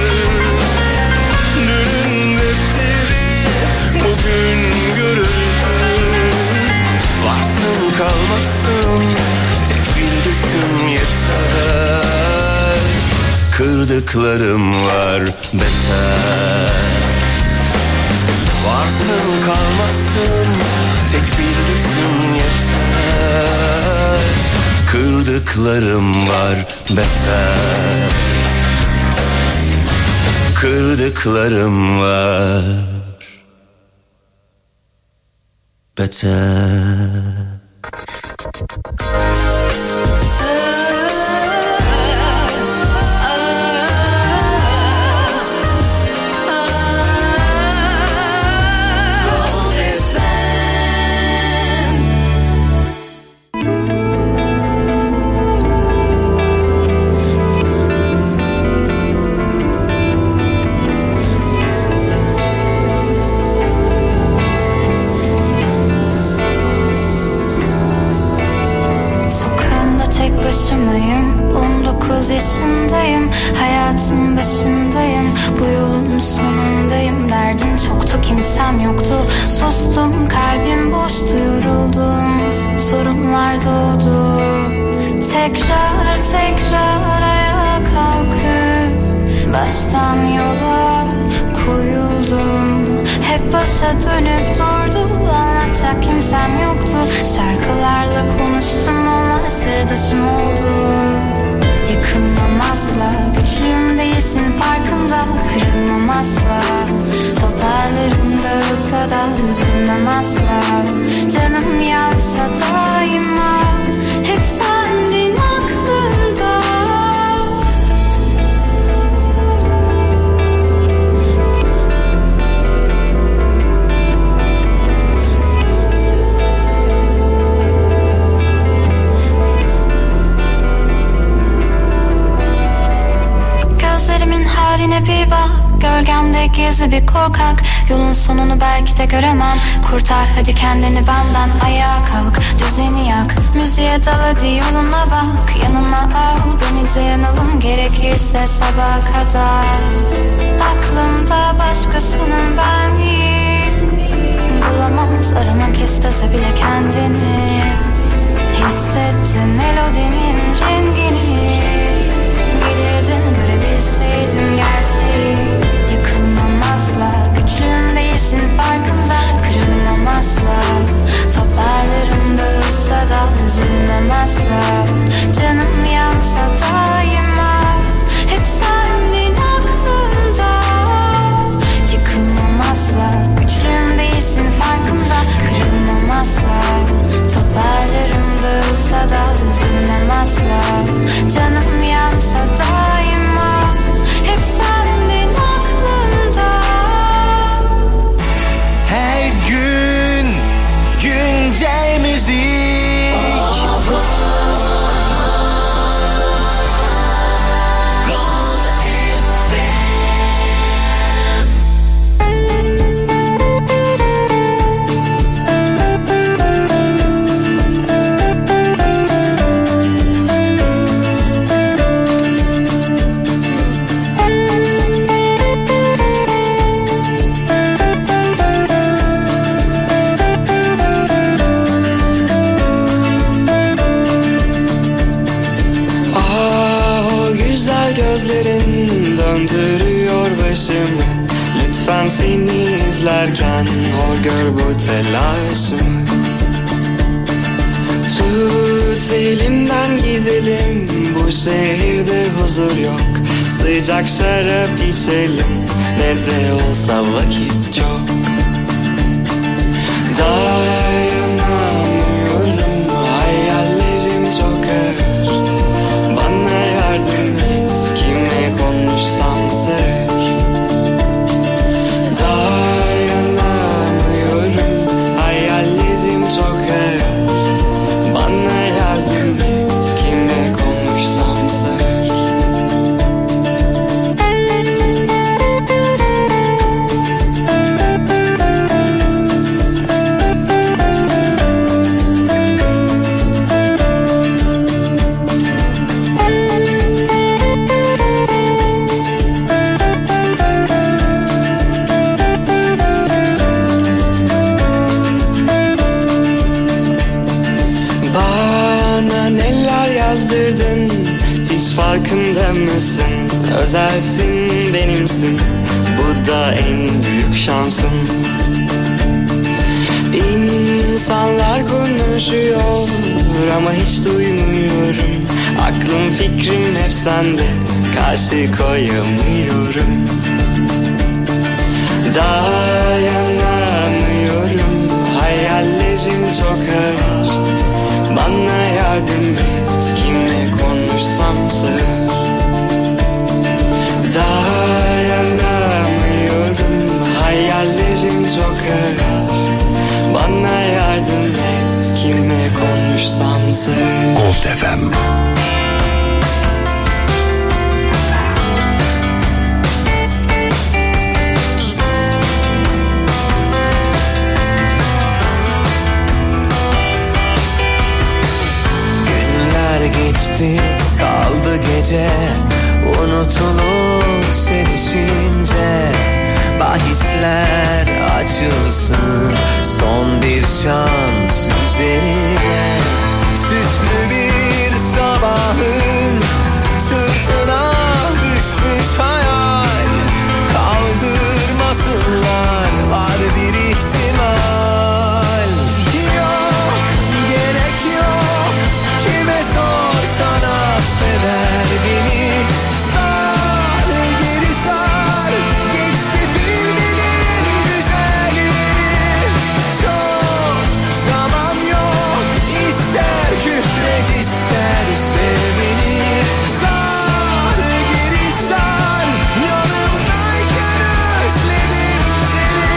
Dünün defteri bugün görüldü. Varsın kalmaksın tek bir düşün yeter. Kırdıklarım var beter. Varsın kalmaksın tek bir düşün yeter. Kırdıklarım var beter. Kırdıklarım var beter. on dokuz yaşındayım, hayatın başındayım, bu yolun sonundayım. Derdim çoktu, kimsem yoktu, sustum, kalbim boştu, yoruldum, sorunlar doğdu. Tekrar tekrar ayağa kalkıp baştan yola koyuldum. Hep başa dönüp durdu, anlatacak kimsem yoktu. Şarkılarla konuştum, onlar sırdaşım oldu. Yıkılmam asla, güçlüyüm değilsin farkında. Kırılmam asla, toparlarım dağılsa da üzülmem asla. Canım yansa daima hep sendin aklımda. Gözlerimin haline bir bak, gölgemde gizli bir korkak. Yolun sonunu belki de göremem, kurtar hadi kendini benden. Ayağa kalk, düzeni yak, müziğe dal hadi yoluna bak. Yanına al beni de yanalım, gerekirse sabaha kadar. Aklımda başkasının benliği, bulamaz aramak istese bile kendini. Hissettim melodinin rengini, bilirdin görebilseydin gerçeği. Yıkılmam asla, güçlüyüm değilsin farkında. Kırılmam asla, toparlarım dağılsa da üzülmem asla. Canım yansa daima hep sendin aklımda. Yıkılmam asla, güçlüyüm değilsin farkında. başımı. Lütfen seni izlerken hor gör bu telaşımı. Tut elimden gidelim, bu şehirde huzur yok. Sıcak şarap içelim, ne de olsa vakit çok. Dayanamıyorum, hayallerim çok ağır. Bana yardım et, kimle konuşsam sır. Dayanamıyorum, hayallerim çok ağır. Bana yardım et, kimle konuşsam sır. Hiç farkında mısın? Özelsin, benimsin. Bu da en büyük şansın. İnsanlar konuşuyor ama hiç duymuyorum. Aklım fikrim hep sende, karşı koyamıyorum. Dayanamıyorum, hayallerim çok ağır. Bana yardım et, kimle konuşsam sır. Dayanamıyorum, hayallerim çok ağır. Bana yardım et, kimle konuşsam sır. Gold F M. Geçti kaldı gece, unutulur sevişince. Bahisler açılsın, son bir şans üzerine. Süslü bir sabahın sırtına düşmüş hayal. Kaldırmasınlar, var bir ihtimal. Yok, gerek yok, kime sorsan affeder beni. Sar, geri sar, geçti filminin güzelliği. Çok zaman yok, ister küfret ister sev beni. Sar, geri sar, yanımdayken özledim seni.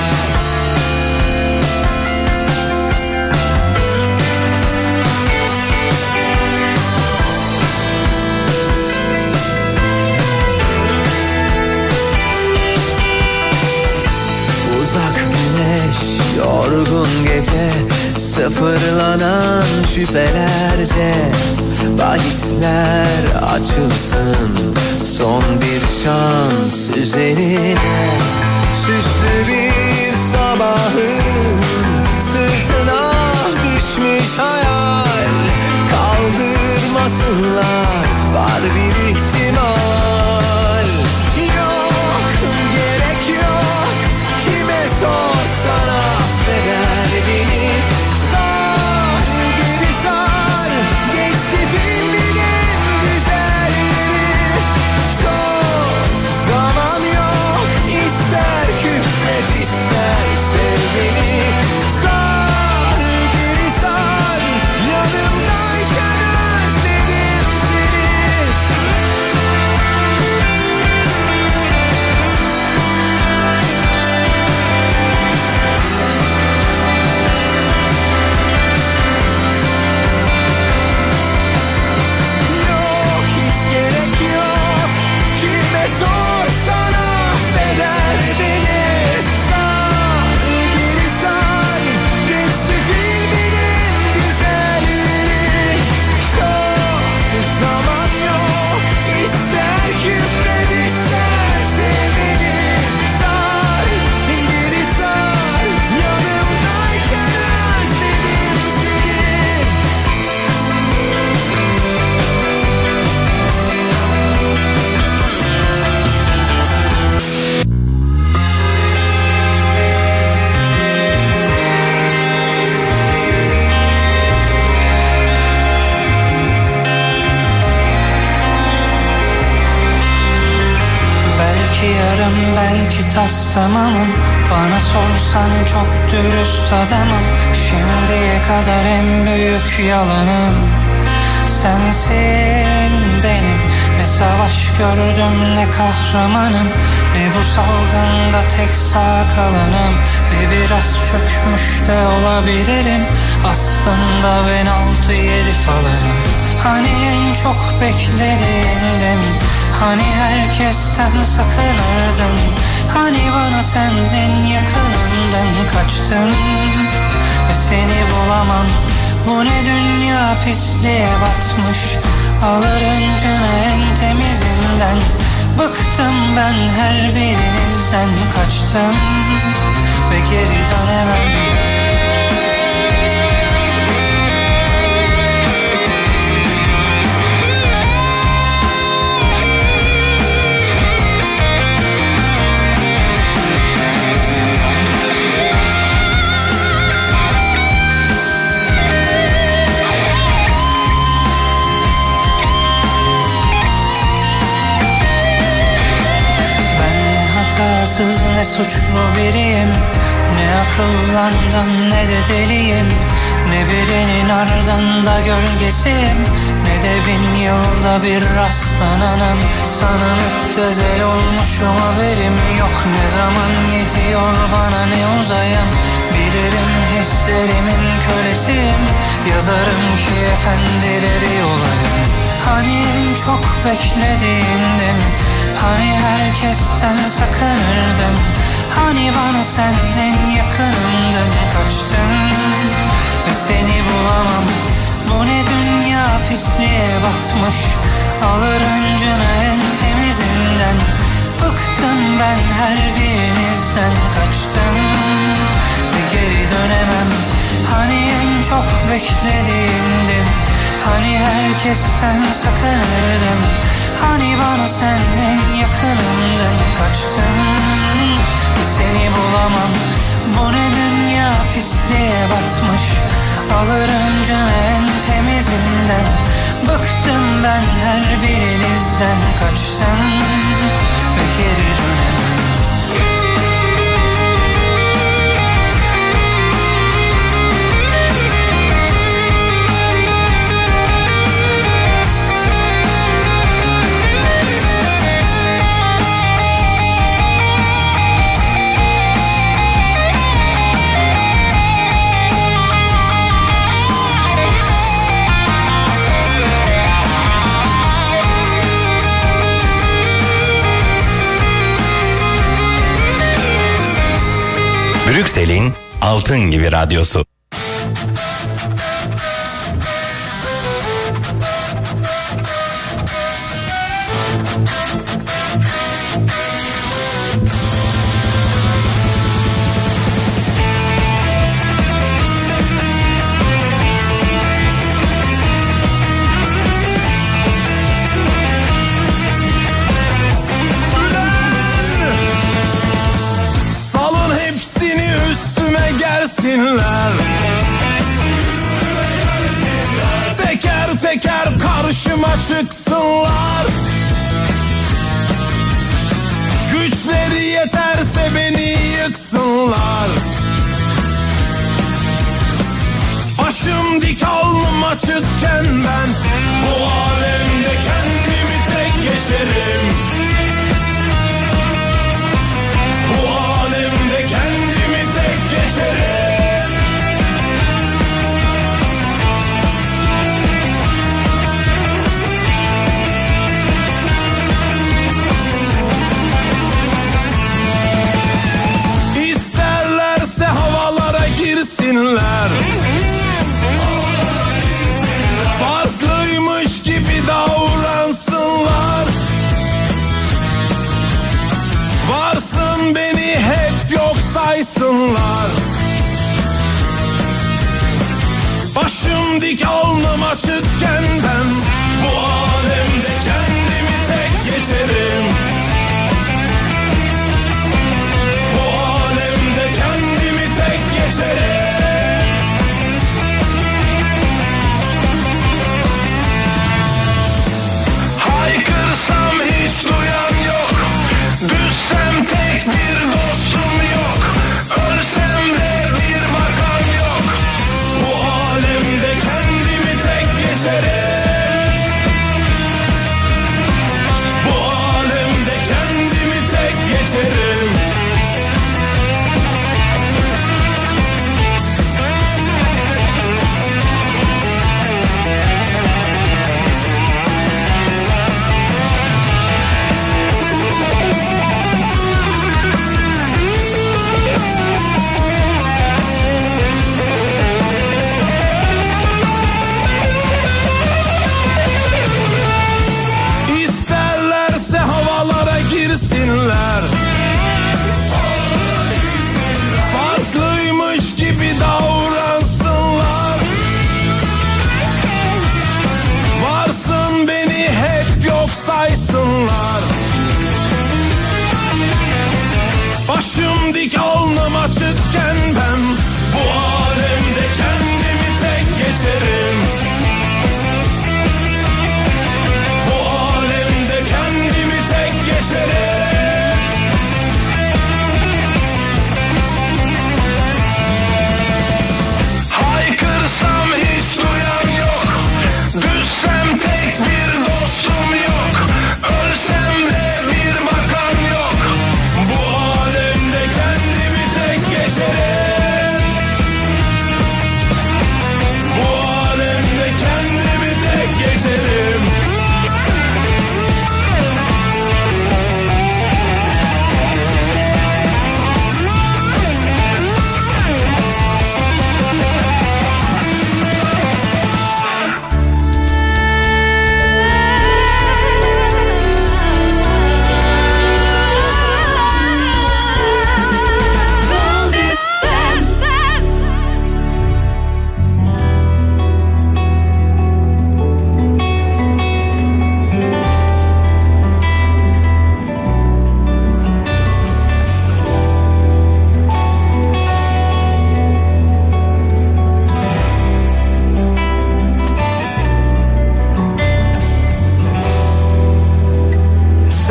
Uzak güneş, yorgun gece, sıfırlanan şüphelerce. Bahisler açılsın, son bir şans üzerine. Süslü bir sabahın sırtına düşmüş hayal. Kaldırmasınlar, var bir ihtimal. Yok, gerek yok, kime sorsan affeder beni. Sar, geri sar, geçti filminin güzelliği. Çok zaman yok, ister küfret ister sev beni. Sar, geri sar, yanımdayken özledim seni. tamamım. Bana sorsan çok dürüst adamım. Şimdiye kadar en büyük yalanım sensin benim. Ne savaş gördüm ne kahramanım, ne bu salgında tek sağ kalanım. Ve biraz çökmüş de olabilirim, aslında ben altı yedi falanım. Hani en çok beklediğimdim, hani herkesten sakınırdın, hani bana sen en yakınından kaçtın. Ve seni bulamam, bu ne dünya pisliğe batmış. Alırım canı en temizinden. Bıktım ben her birinizden, kaçtım ve geri dönemem. Hatasız ne suçlu biriyim, ne akıllandım ne de deliyim. Ne birinin ardında gölgesiyim, ne de bin yılda bir rastlananım. Sana müptezel olmuşum, haberim yok. Ne zaman yetiyor bana ne uzayım. Bilirim hislerimin kölesiyim, yazarım ki efendileri olayım. Hani en çok beklediğimdim, hani herkesten sakınırdım, hani bana sen en yakınımdın, kaçtın ve seni bulamam. Bu ne dünya pisliğe batmış, alır öncünü en temizinden. Bıktım ben her birinizden, kaçtım ve geri dönemem. Hani en çok beklediğimdim, hani herkesten sakınırdım, hani bana sen en yakınımdın, kaçtım ve seni bulamam. Bu ne dünya pisliğe batmış, alırım canı en temizinden. Bıktım ben her birinizden, kaçtım ve geri dönemem. Brüksel'in altın gibi radyosu. Teker teker karşıma çıksınlar. Güçleri yeterse beni yıksınlar. Başım dik alnım açıkken ben bu alemde kendimi tek geçerim. Bu alemde kendimi tek geçerim. İsterlerse havalara girsinler. Farklıymış gibi davransınlar. Varsın beni hep yok saysınlar. Başım dik alnım açıkken ben bu alemde kendimi tek geçerim. Bu alemde kendimi tek geçerim. Haykırsam hiç duyan yok. Düşsem tek bir dost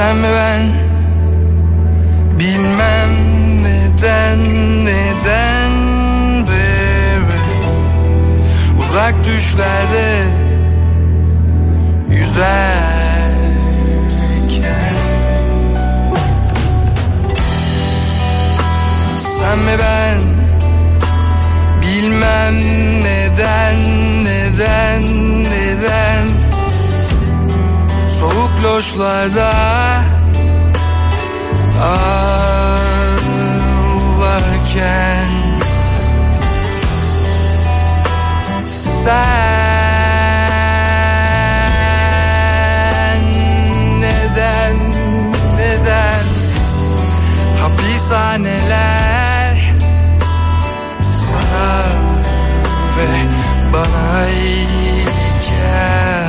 Sen mi ben? Bilmem neden, neden baby. Uzak düşlerde yüzerken sen mi ben? Bilmem neden, neden, neden soğuk loşlarda ağlarken sen neden, neden hapishaneler sana ve bana iken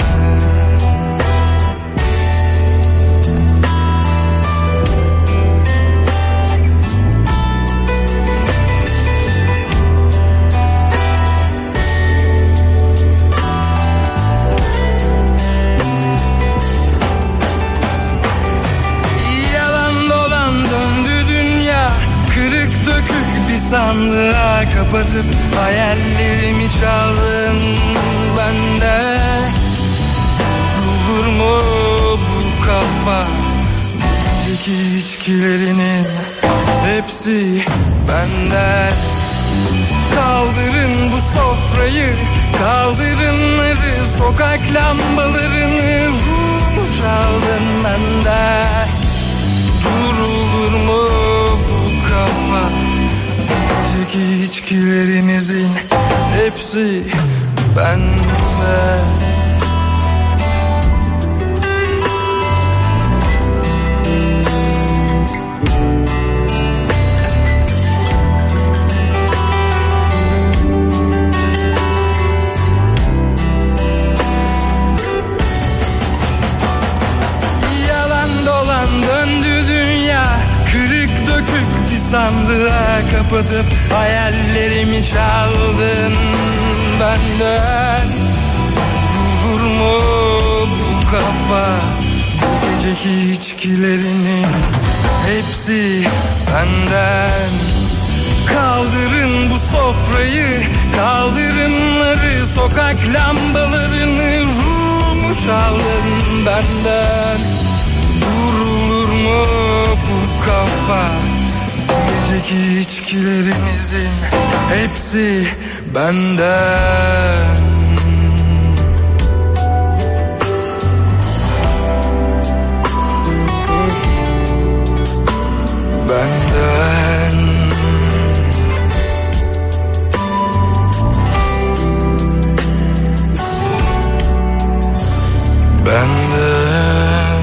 sandığa kapatıp hayallerimi çaldın benden. Olur mu bu kafa? Önceki içkilerinin hepsi benden. Kaldırın bu sofrayı, kaldırınları, sokak lambalarını, ruhumu çaldın benden. Durulur mu bu kafa? Önceki içkilerinizin hepsi bende. Yalan dolan döndü dünya, kırık dökük bir sandığa kapatıp hayallerimi çaldın benden. Olur mu bu kafa? Bu geceki içkilerinin hepsi benden. Kaldırın bu sofrayı, kaldırımları, sokak lambalarını, ruhumu çaldın benden. Durulur mu bu kafa? Geceki içkilerimizin hepsi benden. Benden. Benden.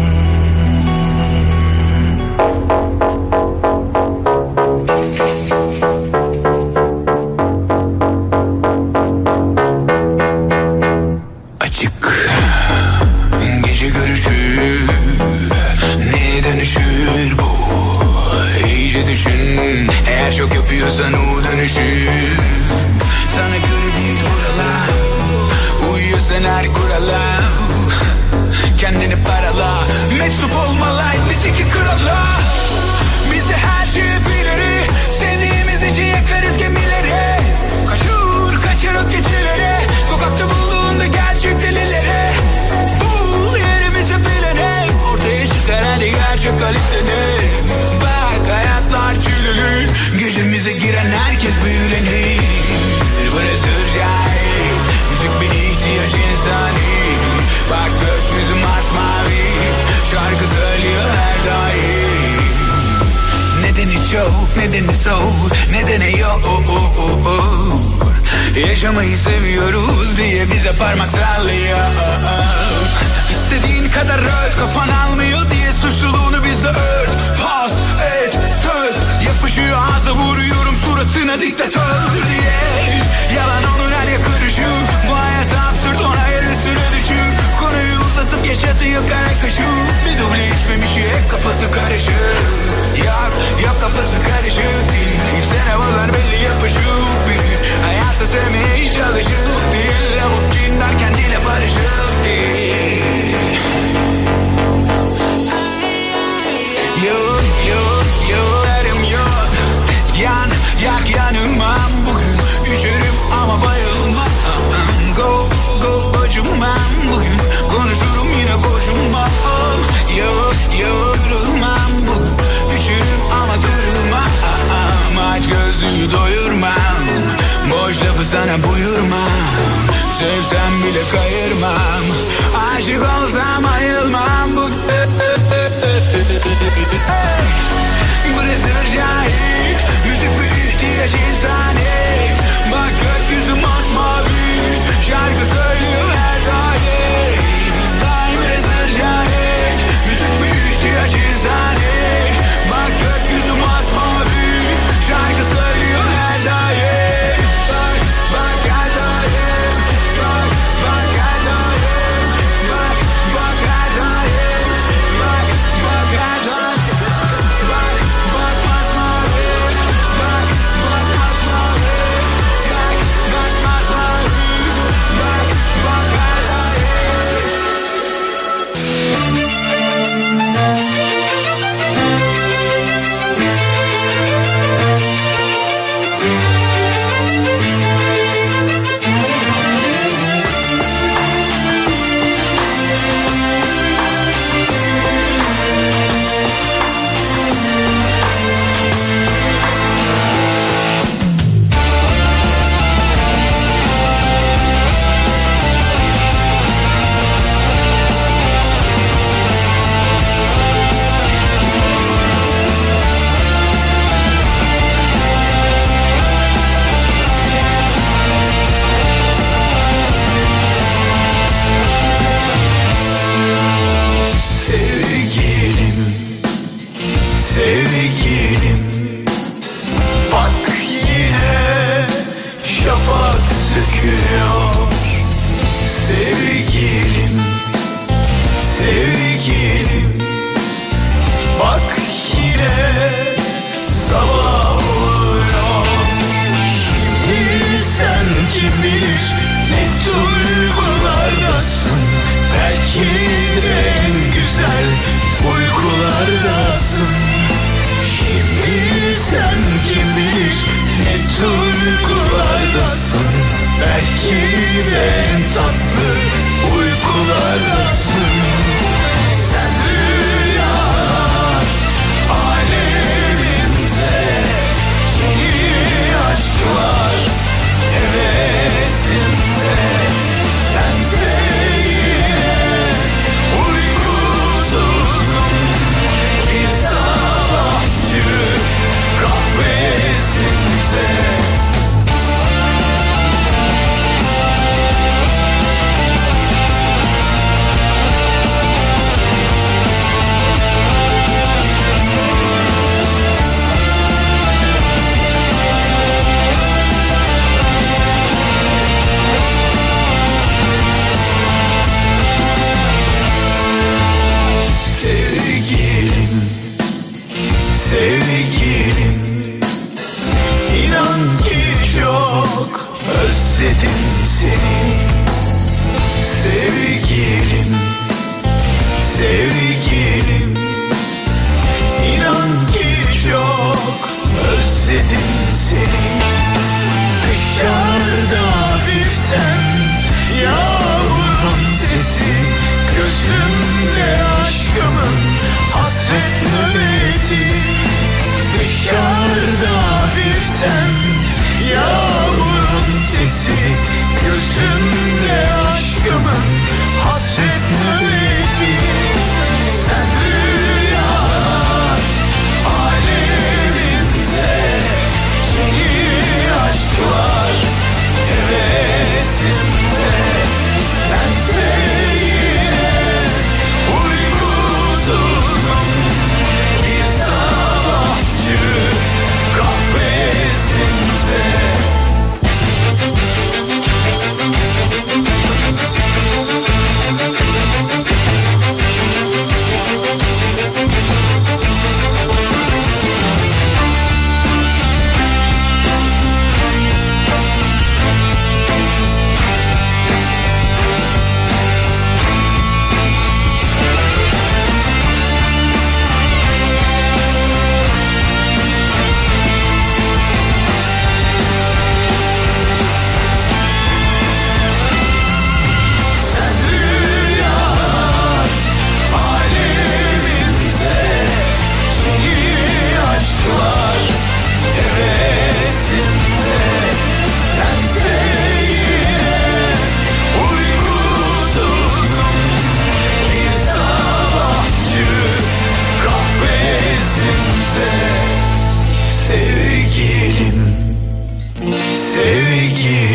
Eğer çok yapıyorsan o dönüşü sana göre değil buralar. Uyuyorsan her kurala, kendini parala, mesup olma like müzik krala. Bize her şey birileri, sevdiğimiz için yakarız gemileri. Kaçır kaçır o geceleri, sokakta bulduğunda gerçek delilere. Bul yerimizi bilene, ortaya çıkar hadi gerçek halistene. Hayatlar çürülür, gecemize giren herkes büyülenir. Sırbını sırcai, müzik bir ihtiyaç insani. Bak gökyüzü masmavi, şarkı söylüyor her daim. Nedeni çok, nedeni soğuk, nedeni yok. Yaşamayı seviyoruz diye bize parmak sallıyor. İstediğin kadar öt, kafan almıyor diye suçluluğunu bizde ört. Pas et, söz yapışıyor ağza, vuruyorum suratına diktatör diye. Yalan onun her yakırışı, bu hayat absürt, ona yarısına düşük. Konuyu uzatıp yaşatıyor kara kaşı. Bir duble içmemiş hep kafası karışık. Yok yok kafası karışık değil. İşte havalar belli yapışık bir. Hayatı sevmeye çalışık değil. Lavuk cinler kendiyle barışık değil. sana buyurmam, sevsem bile kayırmam, aşık olsam ayılmam. Bu burası cahil, müzik bir ihtiyaç insani. Bak gökyüzü masmavi, şarkı söylüyor her daim. Burası cahil, müzik bir ihtiyaç insani. Bak gökyüzü masmavi, şarkı söylüyor her daim. Bak, bak her daim. Bak, bak her daim. Bak, bak her daim. Bak, bak her daim. Bak, bak masmavi. Bak, bak masmavi. Bak, bak masmavi. Bak, bak her daim. Sevgilim, sevgilim, bak yine şafak söküyor. Sevgilim, sevgilim, bak yine sabah oluyor. Şimdi sen kim bilir ne duygulardasın, belki de en güzel uykulardasın. Şimdi sen kim bilir ne duygulardasın, belki de en tatlı uykulardasın. Sen rüyalar aleminde, yeni aşklar hevesinde. Bense yine uykusuzum, bir sabahçı kahvesinde. Sevgilim, sevgilim, inan ki çok özledim seni. Sevgilim, sevgilim, inan ki çok özledim seni. Dışarıda hafiften yağmurun sesi, gözümde aşkımın hasret nöbeti. Dışarıda hafiften yağmurun sesi, gözümde aşkımın hasret nöbeti. Sen rüyalar aleminde, yeni aşklar hevesinde. Bense yine uykusuzum, bir sabahçı kahvesinde.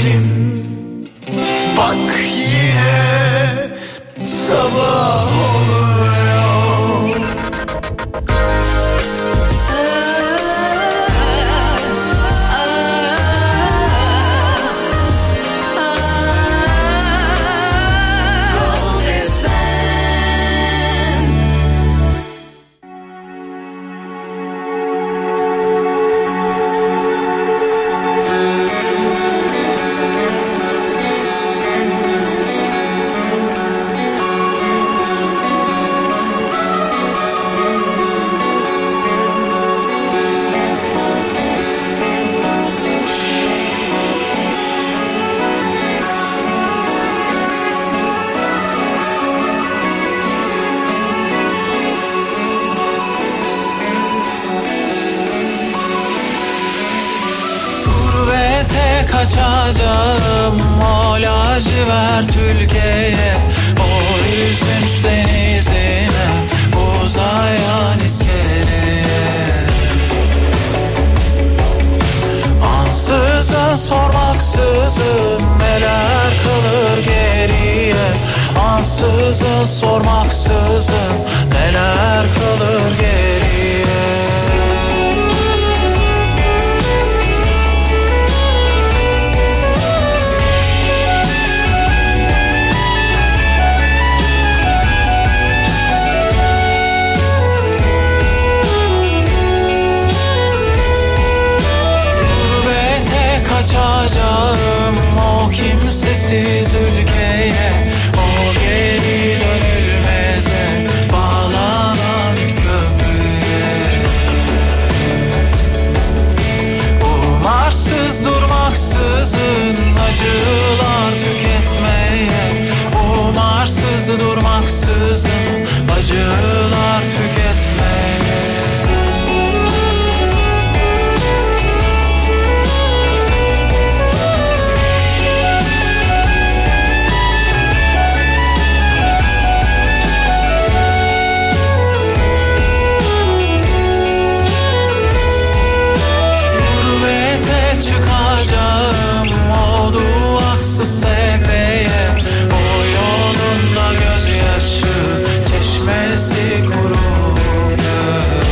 gidelim. Bak yine sabah oluyor. Kaçacağım o lacivert ülkeye, o üzünç denizine uzayan iskeleye. Ansızın sormaksızın neler kalır geriye, ansızın sormaksızın neler kalır geriye. Kaçacağım o kimsesiz ülkeye, o geri dönülmeze bağlanan köprüye. Umarsız durmaksızın acılar tüketmeye, umarsız durmaksızın acılar tüketmeye. O duvaksız tepeye, o yolunda gözyaşı çeşmesi kurudu.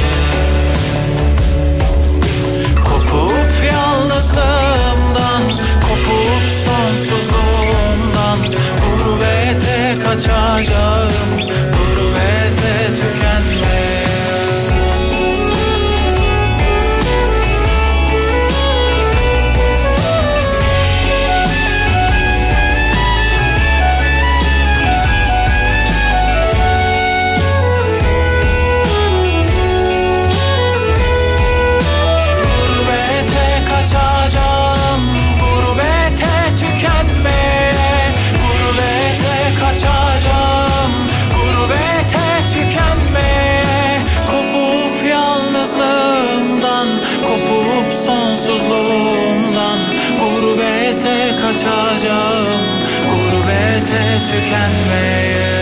Kopup yalnızlığımdan, kopup sonsuzluğumdan gurbete kaçacağım, gurbete tükenmeye. Kaçacağım gurbete tükenmeye.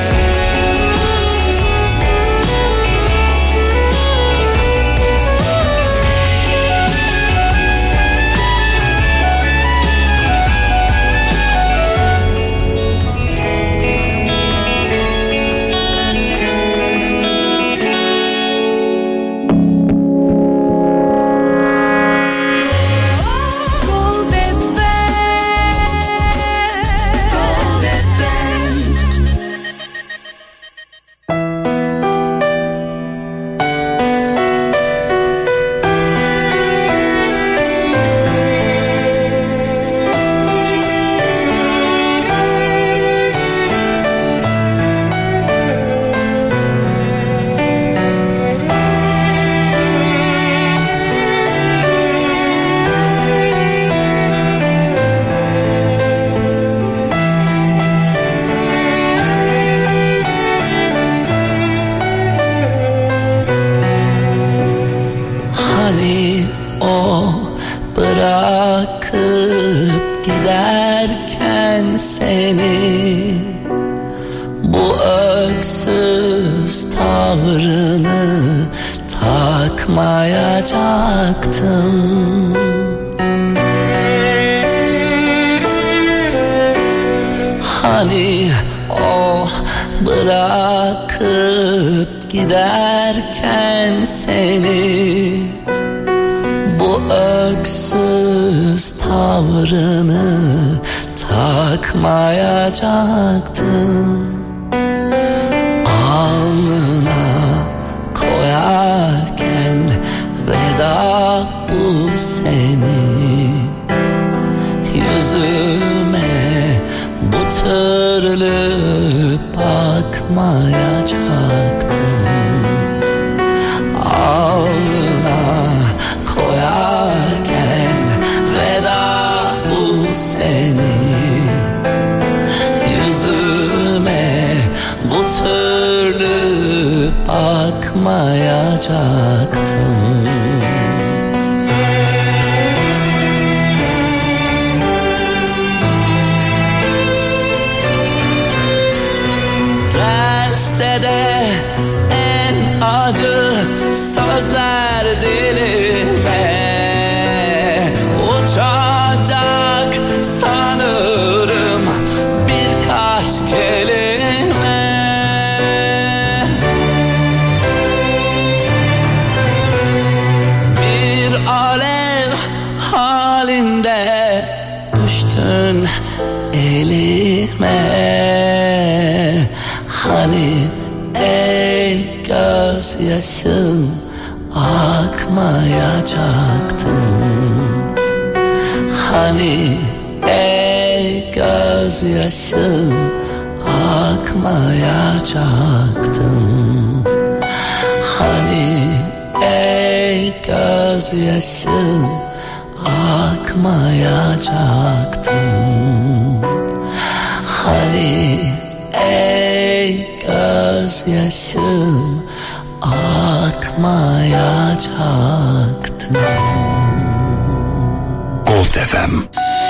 Hani o bırakıp giderken seni, bu öksüz tavrını takmayacaktım. Hani o bırakıp giderken seni, bu öksüz tavrını takmayacaktım. Alnına koyarken veda bu seni, yüzüme bu türlü bakmayacaktım. Alnına koyarken veda bu seni, yüzüme bu türlü bakmayacaktım. De en acı sözler dilime uçacak sanırım birkaç kelime. Bir alev halinde düştün elime. Hani ey gözyaşım akmayacaktın. Hani ey gözyaşım akmayacaktın. Hani ey gözyaşım akmayacaktın. Hani ey gözyaşım akmayacaktın. Gold F M.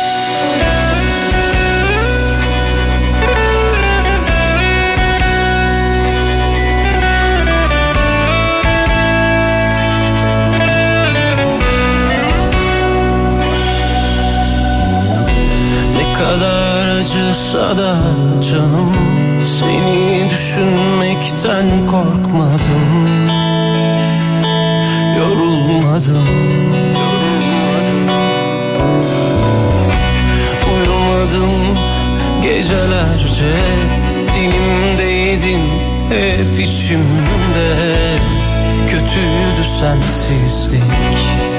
Ne kadar acısa da canım, seni düşünmekten korkmadım, yorulmadım. Uyumadım gecelerce, dilimdeydin hep içimde. Kötüydü sensizlik.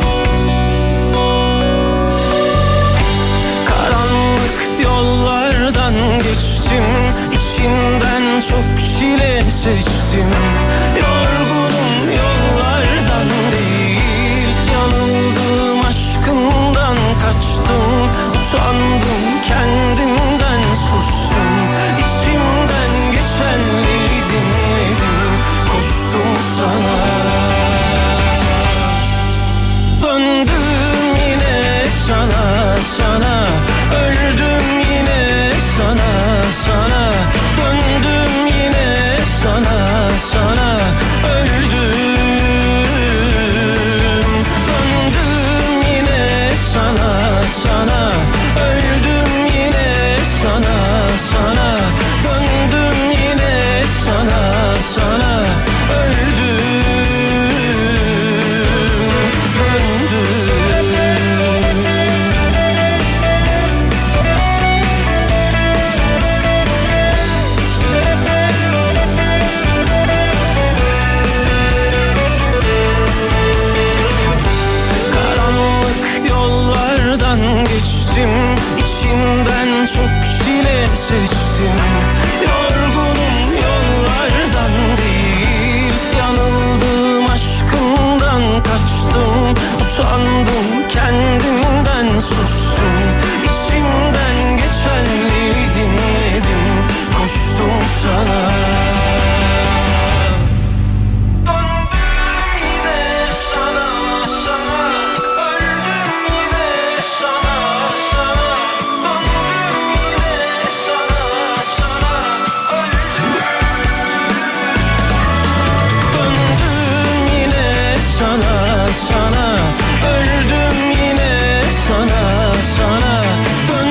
Karanlık yollardan geçtim, İçinden çok çile seçtim. Yorgunum yollardan değil, yanıldım aşkından kaçtım. Utandım kendimden sustum, İçimden geçenleri dinledim, koştum sana. Döndüm yine sana, sana, öldüm yine sana, sana. Döndüm yine sana,